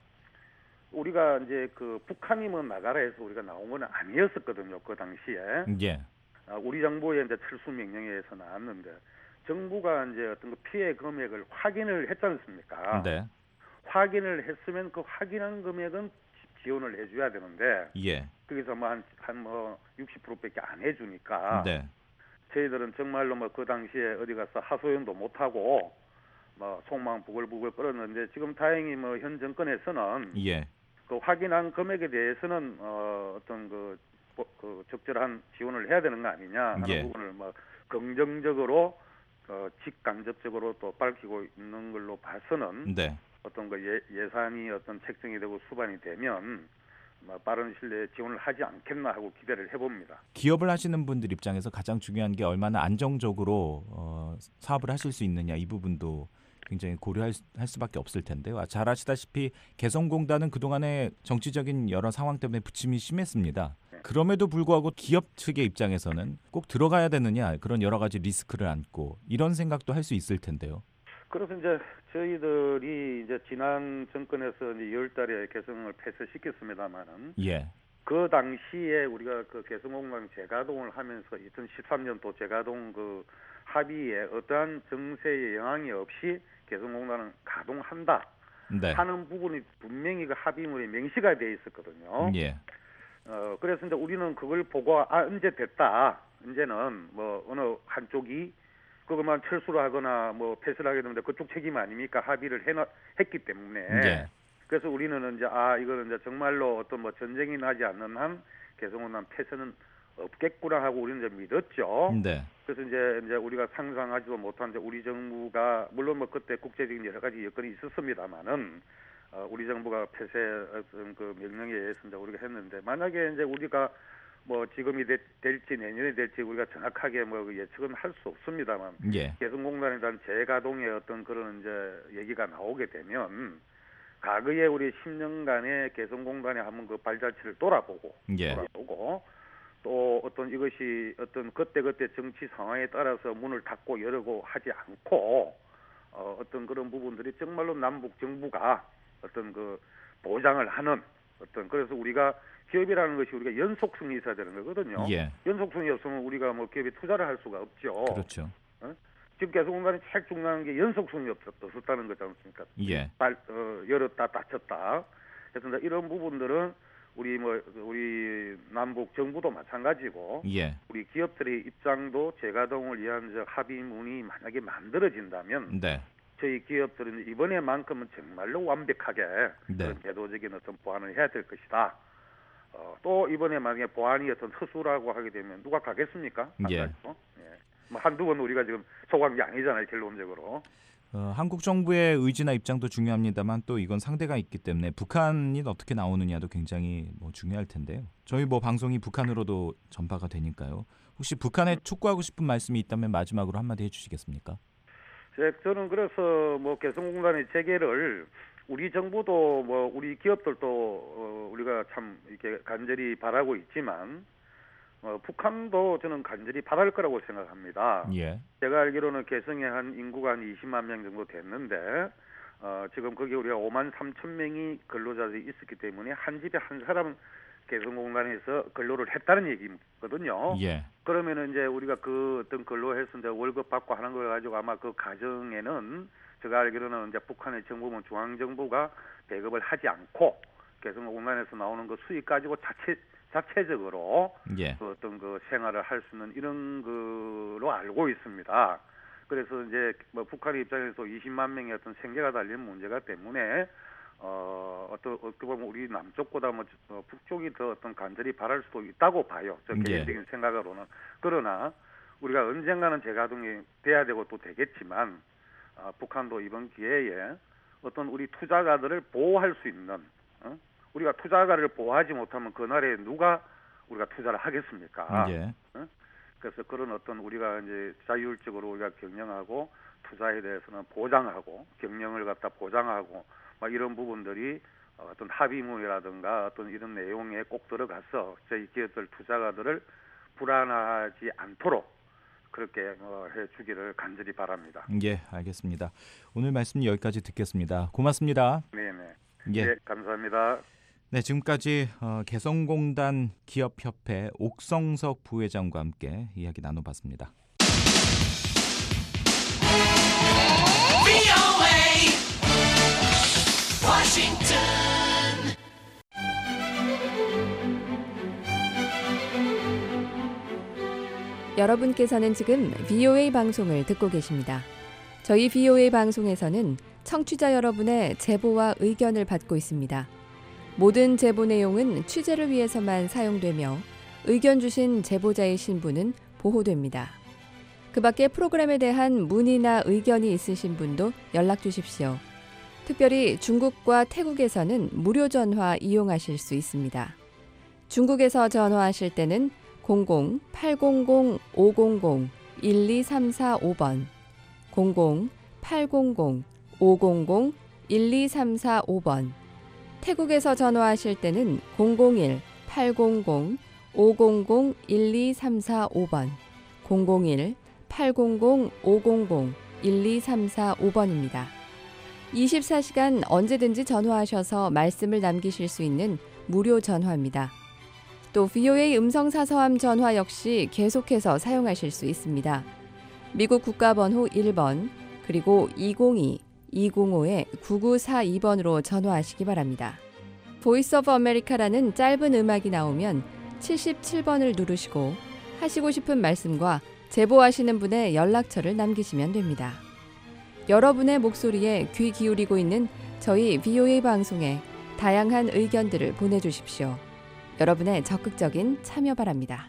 우리가 이제 그 북한이 뭐 나가라 해서 우리가 나온 건 아니었었거든요. 그 당시에. 예. 우리 정부의 이제 철수 명령에 의해서 나왔는데, 정부가 이제 어떤 그 피해 금액을 확인을 했지 않습니까? 네. 확인을 했으면 그 확인한 금액은 지원을 해줘야 되는데, 예. 거기서 뭐 한 60%밖에 안 해주니까, 네. 저희들은 정말로 뭐 그 당시에 어디 가서 하소연도 못 하고 뭐 속망 부글부글 끓었는데, 지금 다행히 뭐 현 정권에서는 예. 그 확인한 금액에 대해서는 어떤 그 적절한 지원을 해야 되는 거 아니냐 하는 예. 부분을 뭐 긍정적으로 직간접적으로 또 밝히고 있는 걸로 봐서는, 네. 어떤 그 예산이 어떤 책정이 되고 수반이 되면 빠른 시일에 지원을 하지 않겠나 하고 기대를 해봅니다. 기업을 하시는 분들 입장에서 가장 중요한 게 얼마나 안정적으로 사업을 하실 수 있느냐, 이 부분도 굉장히 고려할 수밖에 없을 텐데요. 잘 아시다시피 개성공단은 그동안의 정치적인 여러 상황 때문에 부침이 심했습니다. 네. 그럼에도 불구하고 기업 측의 입장에서는 꼭 들어가야 되느냐, 그런 여러 가지 리스크를 안고 이런 생각도 할 수 있을 텐데요. 그래서 이제 저희들이 이제 지난 정권에서 이제 10달에 개성을 폐쇄시켰습니다만은, 예. 그 당시에 우리가 그 개성공단 재가동을 하면서 2013년도 재가동 그 합의에 어떠한 정세의 영향이 없이 개성공단은 가동한다 네. 하는 부분이 분명히 그 합의문에 명시가 돼 있었거든요. 예. 그래서 이제 우리는 그걸 보고 이제 됐다. 이제는 뭐 어느 한쪽이 그것만 철수를 하거나 뭐 폐쇄를 하게 되면 그쪽 책임 아닙니까? 합의를 했기 때문에. 예. 그래서 우리는 이제 이거는 이제 정말로 어떤 뭐 전쟁이 나지 않는 한 개성공단 폐쇄는 없겠구나 하고 우리는 이제 믿었죠. 네. 그래서 이제 우리가 상상하지도 못한 이제 우리 정부가, 물론 뭐 그때 국제적인 여러 가지 여건이 있었습니다만은, 우리 정부가 폐쇄 그 명령에 의해서 이제 우리가 했는데, 만약에 이제 우리가 뭐 지금이 될지 내년이 될지 우리가 정확하게 뭐 예측은 할 수 없습니다만, 예. 개성공단에 대한 재가동의 어떤 그런 이제 얘기가 나오게 되면, 과거에 우리 10년간의 개성공단에 한번 그 발자취를 돌아보고, 예. 또 어떤 이것이 어떤 그때 정치 상황에 따라서 문을 닫고 열고 하지 않고, 어떤 그런 부분들이 정말로 남북 정부가 어떤 그 보장을 하는 어떤, 그래서 우리가 기업이라는 것이 우리가 연속성이 있어야 되는 거거든요. 예. 연속성이 없으면 우리가 뭐 기업에 투자를 할 수가 없죠. 그렇죠. 지금 개성공단이 제일 중요한 게 연속성이 없었다는 거지 않습니까? 예. 열었다 닫혔다. 그래서 이런 부분들은 우리 남북 정부도 마찬가지고, 예. 우리 기업들의 입장도 재가동을 위한 합의문이 만약에 만들어진다면, 네. 저희 기업들은 이번에만큼은 정말로 완벽하게 네. 그런 제도적인 어떤 보완을 해야 될 것이다. 또 이번에 만약에 보완이 어떤 특수라고 하게 되면 누가 가겠습니까? 예. 예. 뭐 한두 번 우리가 지금 속한 게 아니잖아요, 결론적으로. 한국 정부의 의지나 입장도 중요합니다만 또 이건 상대가 있기 때문에 북한이 어떻게 나오느냐도 굉장히 중요할 텐데요. 저희 방송이 북한으로도 전파가 되니까요. 혹시 북한에 촉구하고 싶은 말씀이 있다면 마지막으로 한마디 해주시겠습니까? 저는 그래서 개성공단의 재개를 우리 정부도 우리 기업들도 우리가 참 이렇게 간절히 바라고 있지만, 북한도 저는 간절히 바랄 거라고 생각합니다. 예. 제가 알기로는 개성에 한 인구가 한 20만 명 정도 됐는데, 지금 거기 우리가 5만 3천 명이 근로자들이 있었기 때문에 한 집에 한 사람 개성공단에서 근로를 했다는 얘기거든요. 예. 그러면은 이제 우리가 그 어떤 근로해서 이제 월급 받고 하는 걸 가지고 아마 그 가정에는 제가 알기로는 이제 북한의 정부는 중앙정부가 배급을 하지 않고 개성공단에서 나오는 그 수익 가지고 자체적으로 예. 그 어떤 그 생활을 할 수 있는 이런 거로 알고 있습니다. 그래서 이제 뭐 북한의 입장에서 20만 명의 어떤 생계가 달린 문제가 때문에 어떻게 보면 우리 남쪽보다 북쪽이 더 어떤 간절히 바랄 수도 있다고 봐요. 저 개인적인 생각으로는. 그러나 우리가 언젠가는 재가동이 돼야 되고 또 되겠지만 북한도 이번 기회에 어떤 우리 투자가들을 보호할 수 있는 우리가 투자가를 보호하지 못하면 그날에 누가 우리가 투자를 하겠습니까? 그래서 그런 어떤 우리가 이제 자율적으로 우리가 경영하고 투자에 대해서는 보장하고 경영을 갖다 보장하고 막 이런 부분들이 어떤 합의문이라든가 어떤 이런 내용에 꼭 들어가서 저희 기업들 투자가들을 불안하지 않도록 그렇게 해주기를 간절히 바랍니다. 예, 알겠습니다. 오늘 말씀 여기까지 듣겠습니다. 고맙습니다. 네네. 예, 네, 감사합니다. 네, 지금까지 개성공단 기업협회 옥성석 부회장과 함께 이야기 나눠봤습니다. 여러분께서는 지금 VOA 방송을 듣고 계십니다. 저희 VOA 방송에서는 청취자 여러분의 제보와 의견을 받고 있습니다. 모든 제보 내용은 취재를 위해서만 사용되며 의견 주신 제보자의 신분은 보호됩니다. 그 밖에 프로그램에 대한 문의나 의견이 있으신 분도 연락 주십시오. 특별히 중국과 태국에서는 무료 전화 이용하실 수 있습니다. 중국에서 전화하실 때는 00-800-500-12345번 00-800-500-12345번 태국에서 전화하실 때는 001-800-500-12345번 001-800-500-12345번입니다. 24시간 언제든지 전화하셔서 말씀을 남기실 수 있는 무료 전화입니다. 또 VOA 음성사서함 전화 역시 계속해서 사용하실 수 있습니다. 미국 국가번호 1번 그리고 202-205-9942번으로 전화하시기 바랍니다. 보이스 오브 아메리카라는 짧은 음악이 나오면 77번을 누르시고 하시고 싶은 말씀과 제보하시는 분의 연락처를 남기시면 됩니다. 여러분의 목소리에 귀 기울이고 있는 저희 VOA 방송에 다양한 의견들을 보내주십시오. 여러분의 적극적인 참여 바랍니다.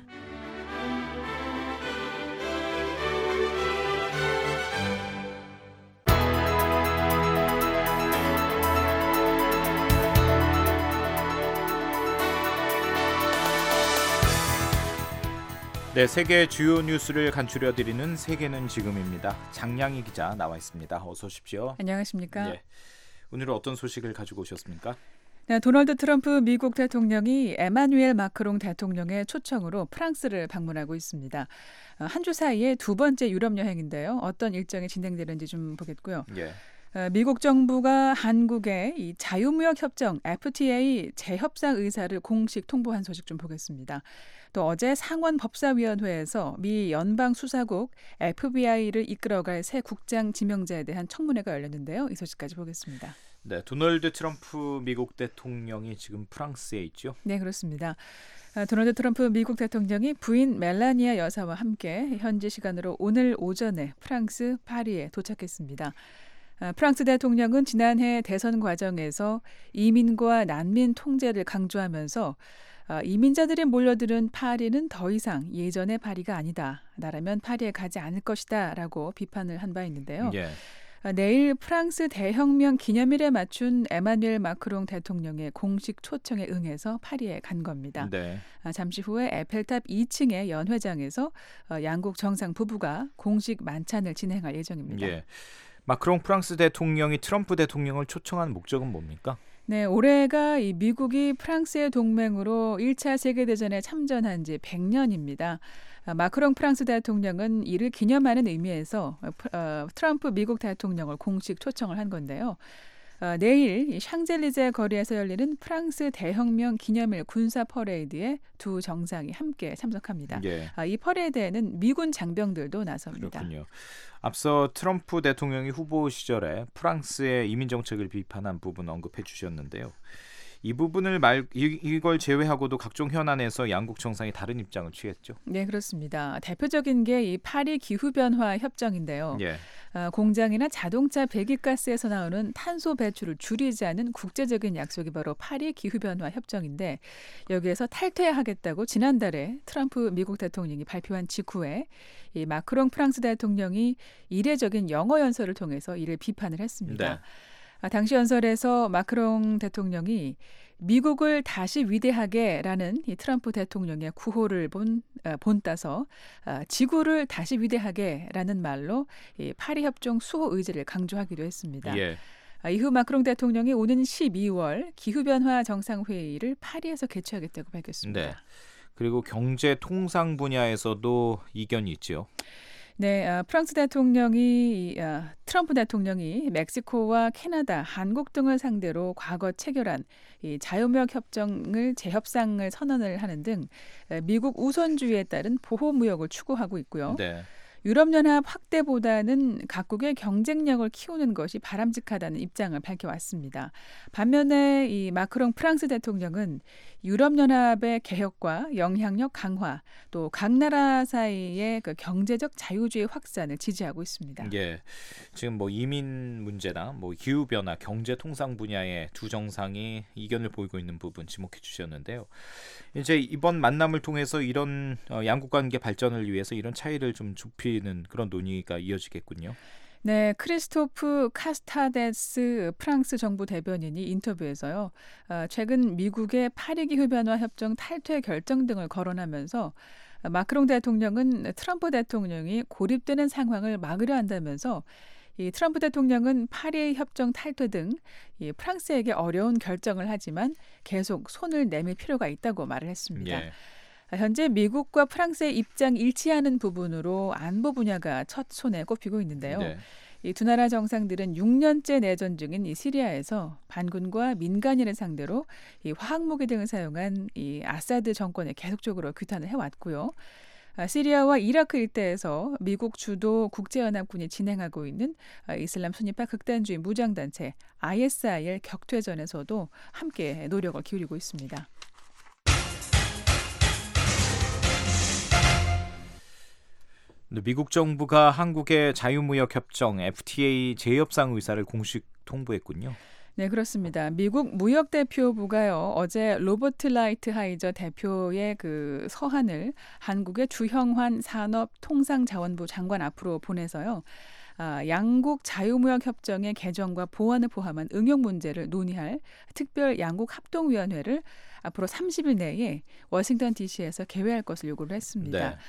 네, 세계 주요 뉴스를 간추려드리는 세계는 지금입니다. 장량희 기자 나와 있습니다. 어서 오십시오. 안녕하십니까? 네, 오늘은 어떤 소식을 가지고 오셨습니까? 네, 도널드 트럼프 미국 대통령이 에마누엘 마크롱 대통령의 초청으로 프랑스를 방문하고 있습니다. 한 주 사이에 두 번째 유럽 여행인데요. 어떤 일정이 진행되는지 좀 보겠고요. 예. 미국 정부가 한국의 이 자유무역 협정 FTA 재협상 의사를 공식 통보한 소식 좀 보겠습니다. 또 어제 상원 법사위원회에서 미 연방수사국 FBI를 이끌어갈 새 국장 지명자에 대한 청문회가 열렸는데요. 이 소식까지 보겠습니다. 네, 도널드 트럼프 미국 대통령이 지금 프랑스에 있죠? 네, 그렇습니다. 도널드 트럼프 미국 대통령이 부인 멜라니아 여사와 함께 현지 시간으로 오늘 오전에 프랑스 파리에 도착했습니다. 프랑스 대통령은 지난해 대선 과정에서 이민과 난민 통제를 강조하면서 이민자들이 몰려드는 파리는 더 이상 예전의 파리가 아니다. 나라면 파리에 가지 않을 것이다 라고 비판을 한 바 있는데요. 예. 내일 프랑스 대혁명 기념일에 맞춘 에마누엘 마크롱 대통령의 공식 초청에 응해서 파리에 간 겁니다. 네. 잠시 후에 에펠탑 2층의 연회장에서 양국 정상 부부가 공식 만찬을 진행할 예정입니다. 예. 마크롱 프랑스 대통령이 트럼프 대통령을 초청한 목적은 뭡니까? 네, 올해가 이 미국이 프랑스의 동맹으로 1차 세계대전에 참전한 지 100년입니다. 마크롱 프랑스 대통령은 이를 기념하는 의미에서 트럼프 미국 대통령을 공식 초청을 한 건데요. 내일 이 샹젤리제 거리에서 열리는 프랑스 대혁명 기념일 군사 퍼레이드에 두 정상이 함께 참석합니다. 예. 이 퍼레이드에는 미군 장병들도 나섭니다. 그렇군요. 앞서 트럼프 대통령이 후보 시절에 프랑스의 이민 정책을 비판한 부분 언급해 주셨는데요. 이 부분을 이걸 제외하고도 각종 현안에서 양국 정상이 다른 입장을 취했죠. 네, 그렇습니다. 대표적인 게 이 파리 기후 변화 협정인데요. 예. 공장이나 자동차 배기가스에서 나오는 탄소 배출을 줄이자는 국제적인 약속이 바로 파리 기후 변화 협정인데 여기에서 탈퇴하겠다고 지난달에 트럼프 미국 대통령이 발표한 직후에 이 마크롱 프랑스 대통령이 이례적인 영어 연설을 통해서 이를 비판을 했습니다. 네. 당시 연설에서 마크롱 대통령이 미국을 다시 위대하게라는 이 트럼프 대통령의 구호를 본따서 지구를 다시 위대하게라는 말로 이 파리 협정 수호 의지를 강조하기도 했습니다. 예. 이후 마크롱 대통령이 오는 12월 기후변화 정상회의를 파리에서 개최하겠다고 밝혔습니다. 네. 그리고 경제 통상 분야에서도 이견이 있죠. 네, 프랑스 대통령이 트럼프 대통령이 멕시코와 캐나다, 한국 등을 상대로 과거 체결한 이 자유무역 협정을 재협상을 선언을 하는 등 미국 우선주의에 따른 보호 무역을 추구하고 있고요. 네. 유럽연합 확대보다는 각국의 경쟁력을 키우는 것이 바람직하다는 입장을 밝혀왔습니다. 반면에 이 마크롱 프랑스 대통령은 유럽연합의 개혁과 영향력 강화, 또 각 나라 사이의 그 경제적 자유주의 확산을 지지하고 있습니다. 예, 지금 뭐 이민 문제나 뭐 기후 변화, 경제 통상 분야의 두 정상이 이견을 보이고 있는 부분 지목해 주셨는데요. 이제 이번 만남을 통해서 이런 양국 관계 발전을 위해서 이런 차이를 좀 좁히는 그런 논의가 이어지겠군요. 네, 크리스토프 카스타데스 프랑스 정부 대변인이 인터뷰에서요. 최근 미국의 파리 기후변화 협정 탈퇴 결정 등을 거론하면서 마크롱 대통령은 트럼프 대통령이 고립되는 상황을 막으려 한다면서 이 트럼프 대통령은 파리 협정 탈퇴 등 이 프랑스에게 어려운 결정을 하지만 계속 손을 내밀 필요가 있다고 말을 했습니다. 예. 현재 미국과 프랑스의 입장 일치하는 부분으로 안보 분야가 첫 손에 꼽히고 있는데요. 네. 이 두 나라 정상들은 6년째 내전 중인 이 시리아에서 반군과 민간인을 상대로 이 화학무기 등을 사용한 이 아사드 정권에 계속적으로 규탄을 해왔고요. 시리아와 이라크 일대에서 미국 주도 국제연합군이 진행하고 있는 이슬람 순위파 극단주의 무장단체 ISIL 격퇴전에서도 함께 노력을 기울이고 있습니다. 미국 정부가 한국의 자유무역협정 FTA 재협상 의사를 공식 통보했군요. 네, 그렇습니다. 미국 무역대표부가요, 어제 로버트 라이트하이저 대표의 그 서한을 한국의 주형환 산업통상자원부 장관 앞으로 보내서요, 양국 자유무역협정의 개정과 보완을 포함한 응용 문제를 논의할 특별 양국 합동위원회를 앞으로 30일 내에 워싱턴 DC에서 개회할 것을 요구를 했습니다. 네.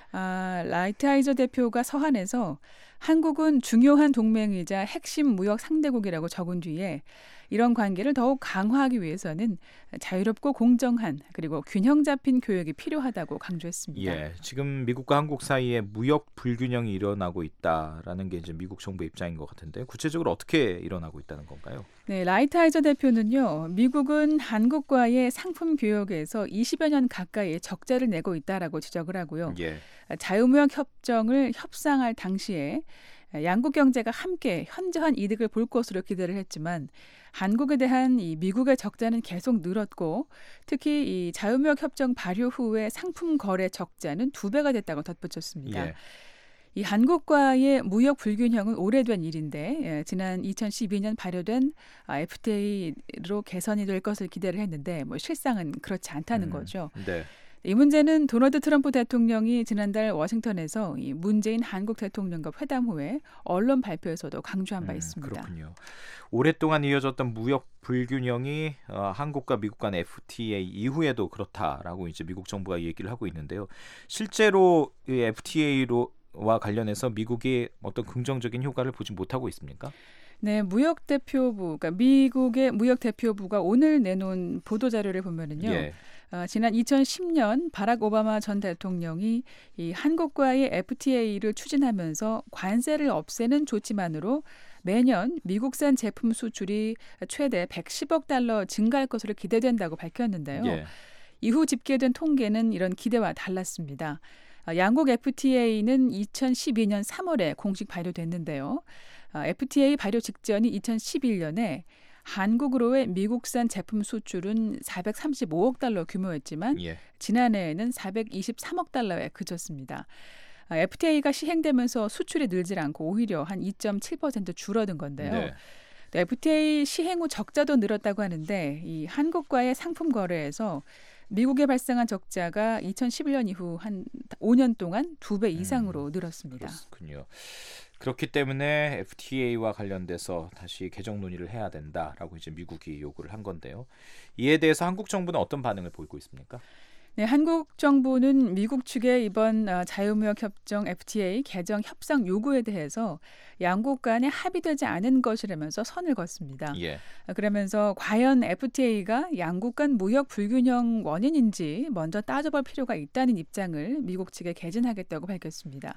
라이트하이저 대표가 서한에서 한국은 중요한 동맹이자 핵심 무역 상대국이라고 적은 뒤에 이런 관계를 더욱 강화하기 위해서는 자유롭고 공정한 그리고 균형 잡힌 교역이 필요하다고 강조했습니다. 예, 지금 미국과 한국 사이에 무역 불균형이 일어나고 있다라는 게 이제 미국 정부 입장인 것 같은데 구체적으로 어떻게 일어나고 있다는 건가요? 네, 라이트하이저 대표는요, 미국은 한국과의 상품 교역에서 20여 년 가까이 적자를 내고 있다라고 지적을 하고요. 예. 자유무역 협정을 협상할 당시에 양국 경제가 함께 현저한 이득을 볼 것으로 기대를 했지만 한국에 대한 이 미국의 적자는 계속 늘었고 특히 이 자유무역 협정 발효 후에 상품 거래 적자는 2배가 됐다고 덧붙였습니다. 예. 이 한국과의 무역 불균형은 오래된 일인데 지난 2012년 발효된 FTA로 개선이 될 것을 기대를 했는데 뭐 실상은 그렇지 않다는 거죠. 네. 이 문제는 도널드 트럼프 대통령이 지난달 워싱턴에서 이 문재인 한국 대통령과 회담 후에 언론 발표에서도 강조한 바 있습니다. 그렇군요. 오랫동안 이어졌던 무역 불균형이 한국과 미국 간 FTA 이후에도 그렇다라고 이제 미국 정부가 얘기를 하고 있는데요. 실제로 이 FTA와 관련해서 미국이 어떤 긍정적인 효과를 보지 못하고 있습니까? 네, 무역대표부, 그러니까 미국의 무역대표부가 오늘 내놓은 보도자료를 보면은요. 예. 지난 2010년 바락 오바마 전 대통령이 이 한국과의 FTA를 추진하면서 관세를 없애는 조치만으로 매년 미국산 제품 수출이 최대 110억 달러 증가할 것으로 기대된다고 밝혔는데요. 예. 이후 집계된 통계는 이런 기대와 달랐습니다. 양국 FTA는 2012년 3월에 공식 발효됐는데요. FTA 발효 직전인 2011년에 한국으로의 미국산 제품 수출은 435억 달러 규모였지만 예. 지난해에는 423억 달러에 그쳤습니다. FTA가 시행되면서 수출이 늘질 않고 오히려 한 2.7% 줄어든 건데요. 네. 또 FTA 시행 후 적자도 늘었다고 하는데 이 한국과의 상품 거래에서 미국에 발생한 적자가 2011년 이후 한 5년 동안 2배 이상으로 늘었습니다. 그렇군요. 그렇기 때문에 FTA와 관련돼서 다시 개정 논의를 해야 된다라고 이제 미국이 요구를 한 건데요. 이에 대해서 한국 정부는 어떤 반응을 보이고 있습니까? 네, 한국 정부는 미국 측의 이번 자유무역 협정 FTA 개정 협상 요구에 대해서 양국 간에 합의되지 않은 것이라면서 선을 그었습니다. 예. 그러면서 과연 FTA가 양국 간 무역 불균형 원인인지 먼저 따져볼 필요가 있다는 입장을 미국 측에 개진하겠다고 밝혔습니다.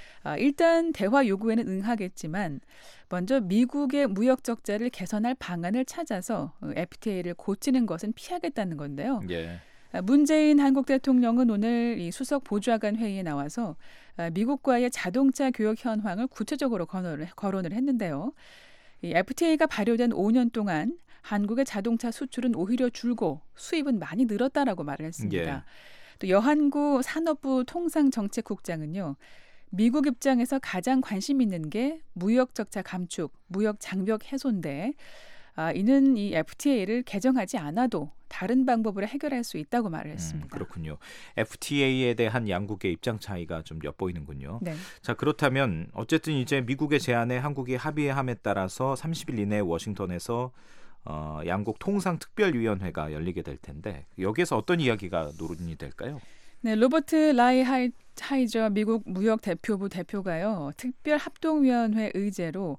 일단 대화 요구에는 응하겠지만 먼저 미국의 무역 적자를 개선할 방안을 찾아서 FTA를 고치는 것은 피하겠다는 건데요. 예. 문재인 한국 대통령은 오늘 이 수석 보좌관 회의에 나와서 미국과의 자동차 교역 현황을 구체적으로 거론을 했는데요. 이 FTA가 발효된 5년 동안 한국의 자동차 수출은 오히려 줄고 수입은 많이 늘었다라고 말을 했습니다. 예. 또 여한구 산업부 통상정책국장은요. 미국 입장에서 가장 관심 있는 게 무역 적자 감축, 무역 장벽 해소인데 이는 이 FTA를 개정하지 않아도 다른 방법으로 해결할 수 있다고 말을 했습니다. 그렇군요. FTA에 대한 양국의 입장 차이가 좀 엿보이는군요. 네. 자, 그렇다면 어쨌든 이제 미국의 제안에 한국이 합의함에 따라서 30일 이내에 워싱턴에서 양국 통상특별위원회가 열리게 될 텐데 여기에서 어떤 이야기가 논의 될까요? 네, 로버트 라이하이저 미국 무역대표부 대표가요. 특별합동위원회 의제로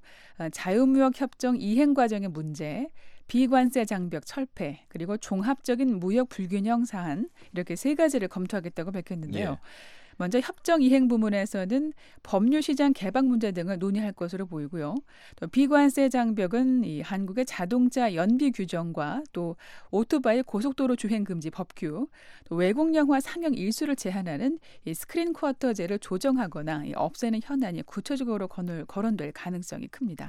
자유무역협정 이행 과정의 문제, 비관세 장벽 철폐, 그리고 종합적인 무역 불균형 사안 이렇게 세 가지를 검토하겠다고 밝혔는데요. 예. 먼저 협정 이행 부문에서는 법률 시장 개방 문제 등을 논의할 것으로 보이고요. 또 비관세 장벽은 이 한국의 자동차 연비 규정과 또 오토바이 고속도로 주행 금지 법규, 또 외국 영화 상영 일수를 제한하는 이 스크린 쿼터제를 조정하거나 없애는 현안이 구체적으로 거론될 가능성이 큽니다.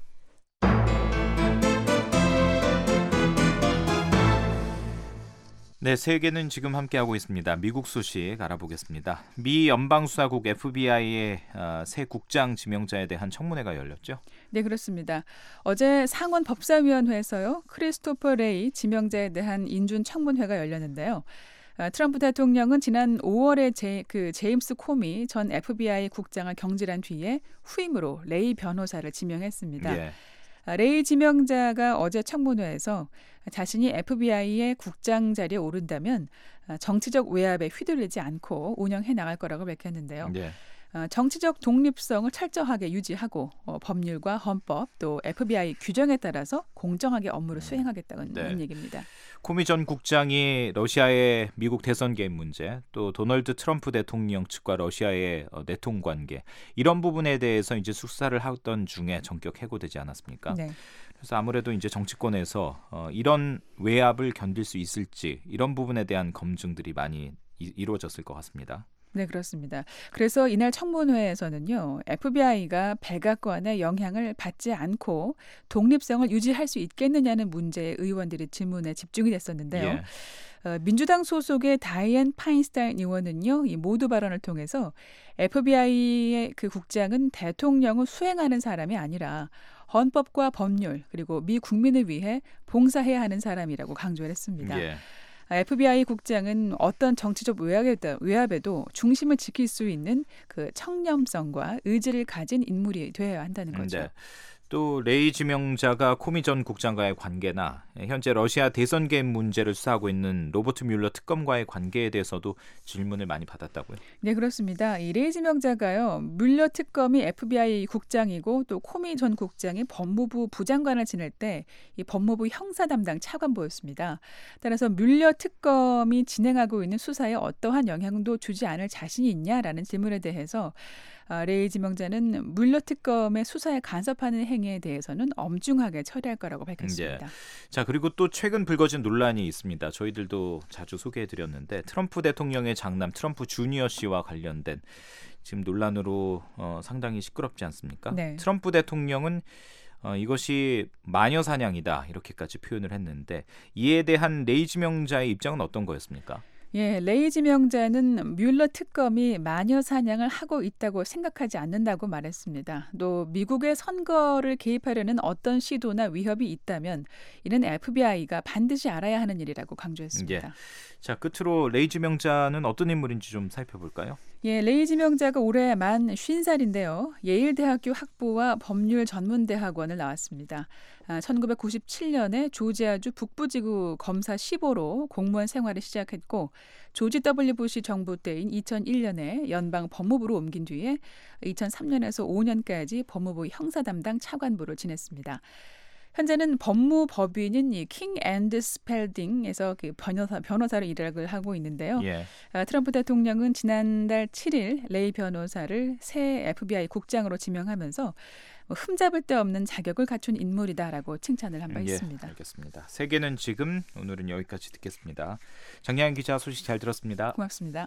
네, 세계는 지금 함께하고 있습니다. 미국 소식 알아보겠습니다. 미 연방수사국 FBI의 새 국장 지명자에 대한 청문회가 열렸죠? 네, 그렇습니다. 어제 상원 법사위원회에서요. 크리스토퍼 레이 지명자에 대한 인준 청문회가 열렸는데요. 트럼프 대통령은 지난 5월에 제임스 코미 전 FBI 국장을 경질한 뒤에 후임으로 레이 변호사를 지명했습니다. 예. 레이 지명자가 어제 청문회에서 자신이 FBI의 국장 자리에 오른다면 정치적 외압에 휘둘리지 않고 운영해 나갈 거라고 밝혔는데요. 네. 정치적 독립성을 철저하게 유지하고 법률과 헌법 또 FBI 규정에 따라서 공정하게 업무를 수행하겠다는 얘기입니다. 코미 전 국장이 러시아의 미국 대선 개입 문제, 또 도널드 트럼프 대통령 측과 러시아의 내통 관계 이런 부분에 대해서 이제 수사를 하던 중에 전격 해고되지 않았습니까? 네. 그래서 아무래도 이제 정치권에서 이런 외압을 견딜 수 있을지 이런 부분에 대한 검증들이 많이 이루어졌을 것 같습니다. 네, 그렇습니다. 그래서 이날 청문회에서는요, FBI가 백악관의 영향을 받지 않고 독립성을 유지할 수 있겠느냐는 문제에 의원들의 질문에 집중이 됐었는데요. 예. 민주당 소속의 다이앤 파인스타인 의원은요, 이 모두 발언을 통해서 FBI의 그 국장은 대통령을 수행하는 사람이 아니라 헌법과 법률 그리고 미 국민을 위해 봉사해야 하는 사람이라고 강조를 했습니다. 예. FBI 국장은 어떤 정치적 외압에도 중심을 지킬 수 있는 그 청렴성과 의지를 가진 인물이 되어야 한다는 거죠. 네. 또 레이 지명자가 코미 전 국장과의 관계나 현재 러시아 대선 개입 문제를 수사하고 있는 로버트 뮬러 특검과의 관계에 대해서도 질문을 많이 받았다고요? 네, 그렇습니다. 이 레이 지명자가요. 뮬러 특검이 FBI 국장이고 또 코미 전 국장이 법무부 부장관을 지낼 때 이 법무부 형사 담당 차관보였습니다. 따라서 뮬러 특검이 진행하고 있는 수사에 어떠한 영향도 주지 않을 자신이 있냐라는 질문에 대해서 레이 지명자는 뮬러 특검의 수사에 간섭하는 행위에 대해서는 엄중하게 처리할 거라고 밝혔습니다. 자, 그리고 또 최근 불거진 논란이 있습니다. 저희들도 자주 소개해드렸는데 트럼프 대통령의 장남 트럼프 주니어 씨와 관련된 지금 논란으로 상당히 시끄럽지 않습니까? 네. 트럼프 대통령은 이것이 마녀 사냥이다 이렇게까지 표현을 했는데 이에 대한 레이 지명자의 입장은 어떤 거였습니까? 예, 레이 지명자는 뮬러 특검이 마녀 사냥을 하고 있다고 생각하지 않는다고 말했습니다. 또 미국의 선거를 개입하려는 어떤 시도나 위협이 있다면 이는 FBI가 반드시 알아야 하는 일이라고 강조했습니다. 예. 자, 끝으로 레이 지명자는 어떤 인물인지 좀 살펴볼까요? 예, 레이 지명자가 올해 만 50살인데요. 예일대학교 학부와 법률 전문대학원을 나왔습니다. 1997년에 조지아주 북부지구 검사 15로 공무원 생활을 시작했고 조지 W. 부시 정부 때인 2001년에 연방 법무부로 옮긴 뒤에 2003년에서 5년까지 법무부 형사 담당 차관부를 지냈습니다. 현재는 법무법인인 킹 앤드 스펠딩에서 그 변호사로 일을 하고 있는데요. 예. 트럼프 대통령은 지난달 7일 레이 변호사를 새 FBI 국장으로 지명하면서 흠잡을 데 없는 자격을 갖춘 인물이다라고 칭찬을 한 바 있습니다. 알겠습니다. 세계는 지금 오늘은 여기까지 듣겠습니다. 정양현 기자 소식 잘 들었습니다. 고맙습니다.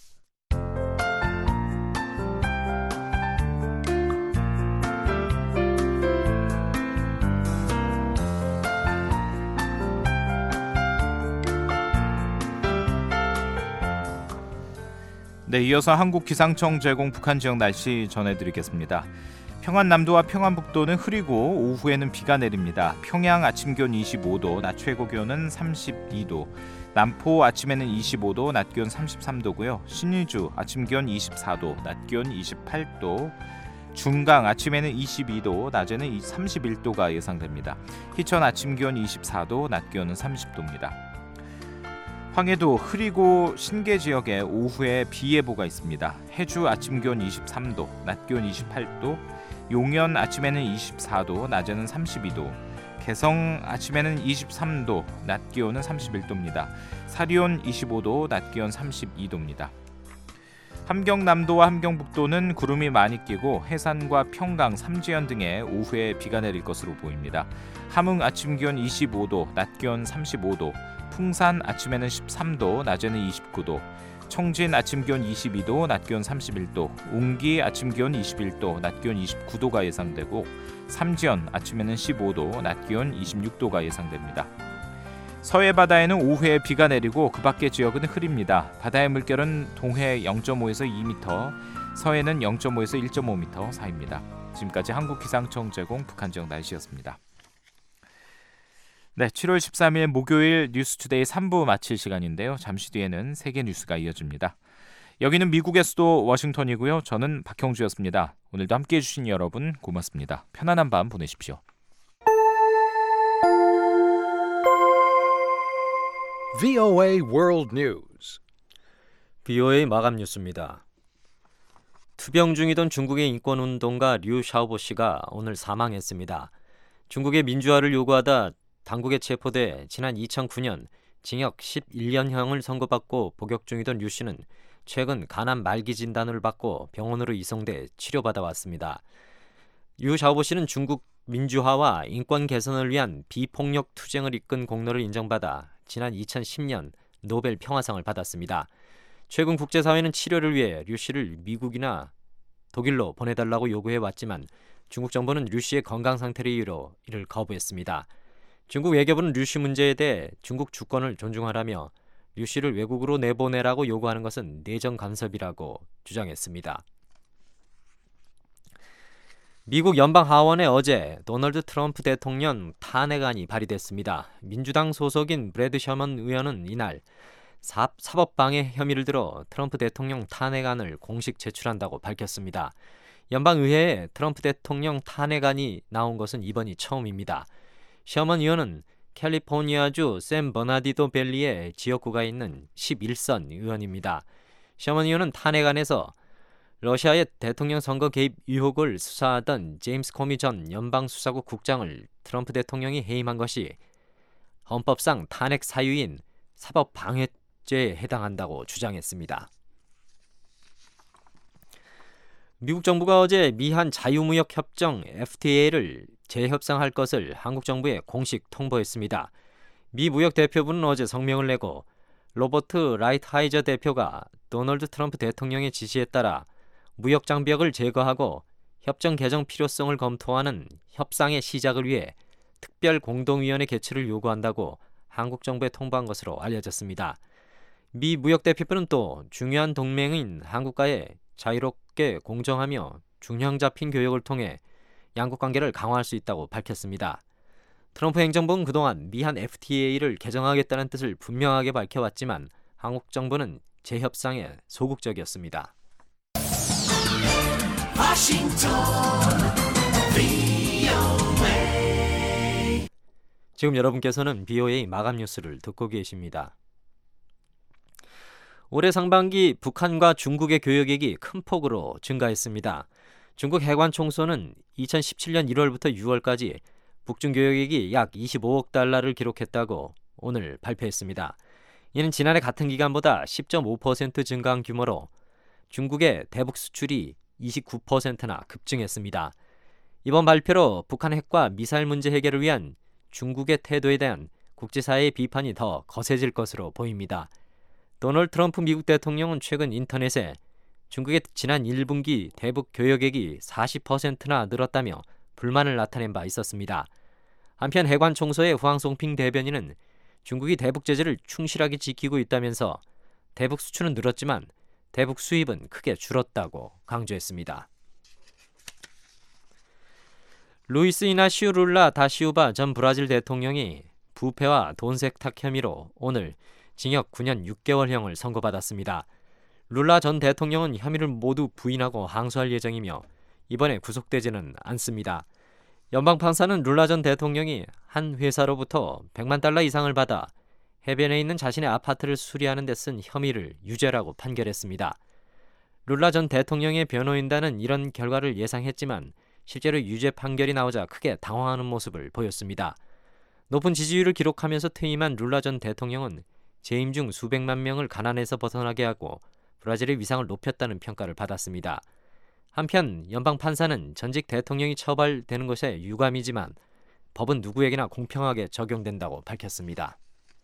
네, 이어서 한국기상청 제공 북한 지역 날씨 전해드리겠습니다. 평안남도와 평안북도는 흐리고 오후에는 비가 내립니다. 평양 아침 기온 25도, 낮 최고 기온은 32도. 남포 아침에는 25도, 낮 기온 33도고요. 신의주 아침 기온 24도, 낮 기온 28도. 중강 아침에는 22도, 낮에는 31도가 예상됩니다. 희천 아침 기온 24도, 낮 기온은 30도입니다. 황해도 흐리고 신계 지역에 오후에 비 예보가 있습니다. 해주 아침 기온 23도, 낮 기온 28도, 용연 아침에는 24도, 낮에는 32도, 개성 아침에는 23도, 낮 기온은 31도입니다. 사리온 25도, 낮 기온 32도입니다. 함경남도와 함경북도는 구름이 많이 끼고 해산과 평강, 삼지연 등에 오후에 비가 내릴 것으로 보입니다. 함흥 아침 기온 25도, 낮 기온 35도, 풍산 아침에는 13도, 낮에는 29도, 청진 아침 기온 22도, 낮 기온 31도, 웅기 아침 기온 21도, 낮 기온 29도가 예상되고 삼지연 아침에는 15도, 낮 기온 26도가 예상됩니다. 서해 바다에는 오후에 비가 내리고 그 밖의 지역은 흐립니다. 바다의 물결은 동해 0.5에서 2m, 서해는 0.5에서 1.5m 사이입니다. 지금까지 한국기상청 제공 북한 지역 날씨였습니다. 네, 7월 13일 목요일 뉴스투데이 3부 마칠 시간인데요. 잠시 뒤에는 세계 뉴스가 이어집니다. 여기는 미국의 수도 워싱턴이고요. 저는 박형주였습니다. 오늘도 함께해 주신 여러분 고맙습니다. 편안한 밤 보내십시오. VOA World News. VOA 마감 뉴스입니다. 투병 중이던 중국의 인권운동가 류 샤오보 씨가 오늘 사망했습니다. 중국의 민주화를 요구하다 당국에 체포돼 지난 2009년 징역 11년형을 선고받고 복역 중이던 류 씨는 최근 간암 말기 진단을 받고 병원으로 이송돼 치료받아 왔습니다. 류 샤오보 씨는 중국 민주화와 인권 개선을 위한 비폭력 투쟁을 이끈 공로를 인정받아 지난 2010년 노벨 평화상을 받았습니다. 최근 국제사회는 치료를 위해 류 씨를 미국이나 독일로 보내달라고 요구해왔지만 중국 정부는 류 씨의 건강 상태를 이유로 이를 거부했습니다. 중국 외교부는 류 씨 문제에 대해 중국 주권을 존중하라며 류 씨를 외국으로 내보내라고 요구하는 것은 내정 간섭이라고 주장했습니다. 미국 연방하원에 어제 도널드 트럼프 대통령 탄핵안이 발의됐습니다. 민주당 소속인 브래드 셔먼 의원은 이날 사법방해 혐의를 들어 트럼프 대통령 탄핵안을 공식 제출한다고 밝혔습니다. 연방의회에 트럼프 대통령 탄핵안이 나온 것은 이번이 처음입니다. 셔먼 의원은 캘리포니아주 샌 버나디노 밸리의 지역구가 있는 11선 의원입니다. 셔먼 의원은 탄핵안에서 러시아의 대통령 선거 개입 의혹을 수사하던 제임스 코미 전 연방수사국 국장을 트럼프 대통령이 해임한 것이 헌법상 탄핵 사유인 사법방해죄에 해당한다고 주장했습니다. 미국 정부가 어제 미한 자유무역 협정 FTA를 재협상할 것을 한국 정부에 공식 통보했습니다. 미 무역 대표부는 어제 성명을 내고 로버트 라이트하이저 대표가 도널드 트럼프 대통령의 지시에 따라 무역 장벽을 제거하고 협정 개정 필요성을 검토하는 협상의 시작을 위해 특별 공동위원회 개최를 요구한다고 한국 정부에 통보한 것으로 알려졌습니다. 미 무역 대표부는 또 중요한 동맹인 한국과의 자유롭게 공정하며 균형 잡힌 교역을 통해 양국 관계를 강화할 수 있다고 밝혔습니다. 트럼프 행정부는 그동안 미한 FTA를 개정하겠다는 뜻을 분명하게 밝혀왔지만 한국 정부는 재협상에 소극적이었습니다. 지금 여러분께서는 BOA 마감 뉴스를 듣고 계십니다. 올해 상반기 북한과 중국의 교역액이 큰 폭으로 증가했습니다. 중국 해관 총소는 2017년 1월부터 6월까지 북중 교역액이 약 25억 달러를 기록했다고 오늘 발표했습니다. 이는 지난해 같은 기간보다 10.5% 증가한 규모로 중국의 대북 수출이 29%나 급증했습니다. 이번 발표로 북한 핵과 미사일 문제 해결을 위한 중국의 태도에 대한 국제사회의 비판이 더 거세질 것으로 보입니다. 도널드 트럼프 미국 대통령은 최근 인터넷에 중국의 지난 1분기 대북 교역액이 40%나 늘었다며 불만을 나타낸 바 있었습니다. 한편 해관 총소의 후앙송핑 대변인은 중국이 대북 제재를 충실하게 지키고 있다면서 대북 수출은 늘었지만 대북 수입은 크게 줄었다고 강조했습니다. 루이스 이나시오 룰라 다 시우바 전 브라질 대통령이 부패와 돈 세탁 혐의로 오늘 징역 9년 6개월형을 선고받았습니다. 룰라 전 대통령은 혐의를 모두 부인하고 항소할 예정이며 이번에 구속되지는 않습니다. 연방판사는 룰라 전 대통령이 한 회사로부터 100만 달러 이상을 받아 해변에 있는 자신의 아파트를 수리하는 데 쓴 혐의를 유죄라고 판결했습니다. 룰라 전 대통령의 변호인단은 이런 결과를 예상했지만 실제로 유죄 판결이 나오자 크게 당황하는 모습을 보였습니다. 높은 지지율을 기록하면서 퇴임한 룰라 전 대통령은 재임 중 수백만 명을 가난에서 벗어나게 하고 브라질의 위상을 높였다는 평가를 받았습니다. 한편 연방 판사는 전직 대통령이 처벌되는 것에 유감이지만 법은 누구에게나 공평하게 적용된다고 밝혔습니다.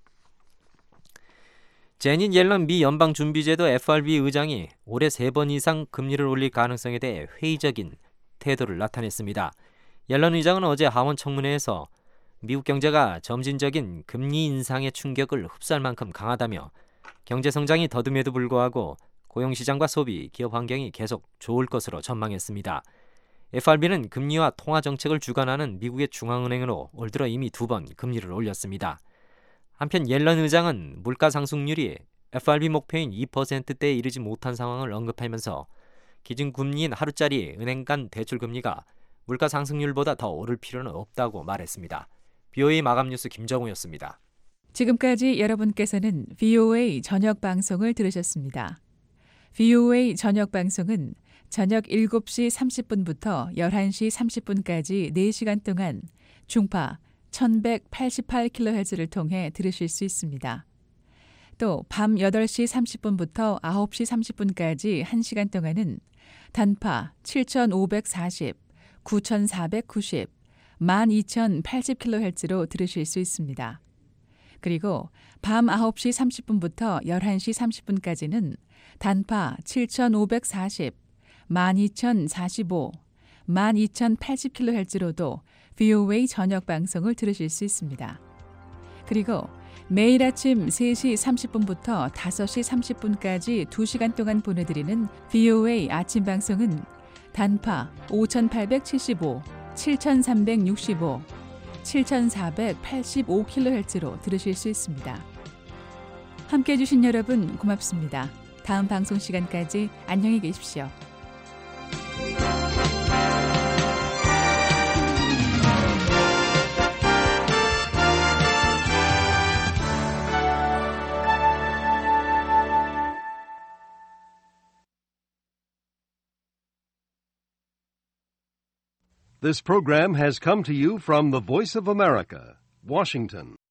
제닛 옐런 미 연방준비제도 FRB 의장이 올해 3번 이상 금리를 올릴 가능성에 대해 회의적인 태도를 나타냈습니다. 옐런 의장은 어제 하원 청문회에서 미국 경제가 점진적인 금리 인상의 충격을 흡수할 만큼 강하다며 경제 성장이 더듬에도 불구하고 고용시장과 소비, 기업 환경이 계속 좋을 것으로 전망했습니다. FRB는 금리와 통화 정책을 주관하는 미국의 중앙은행으로 올 들어 이미 2번 금리를 올렸습니다. 한편 옐런 의장은 물가 상승률이 FRB 목표인 2%대에 이르지 못한 상황을 언급하면서 기준금리인 하루짜리 은행 간 대출 금리가 물가 상승률보다 더 오를 필요는 없다고 말했습니다. BOA 마감 뉴스 김정우였습니다. 지금까지 여러분께서는 VOA 저녁 방송을 들으셨습니다. VOA 저녁 방송은 저녁 7시 30분부터 11시 30분까지 4시간 동안 중파 1188kHz를 통해 들으실 수 있습니다. 또 밤 8시 30분부터 9시 30분까지 1시간 동안은 단파 7540, 9490, 12080kHz로 들으실 수 있습니다. 그리고 밤 9시 30분부터 11시 30분까지는 단파 7540, 12045, 12080kHz로도 VOA 저녁 방송을 들으실 수 있습니다. 그리고 매일 아침 3시 30분부터 5시 30분까지 2시간 동안 보내드리는 VOA 아침 방송은 단파 5875, 7365, 7485kHz로 들으실 수 있습니다. 함께해 주신 여러분 고맙습니다. 다음 방송 시간까지 안녕히 계십시오. This program has come to you from the Voice of America, Washington.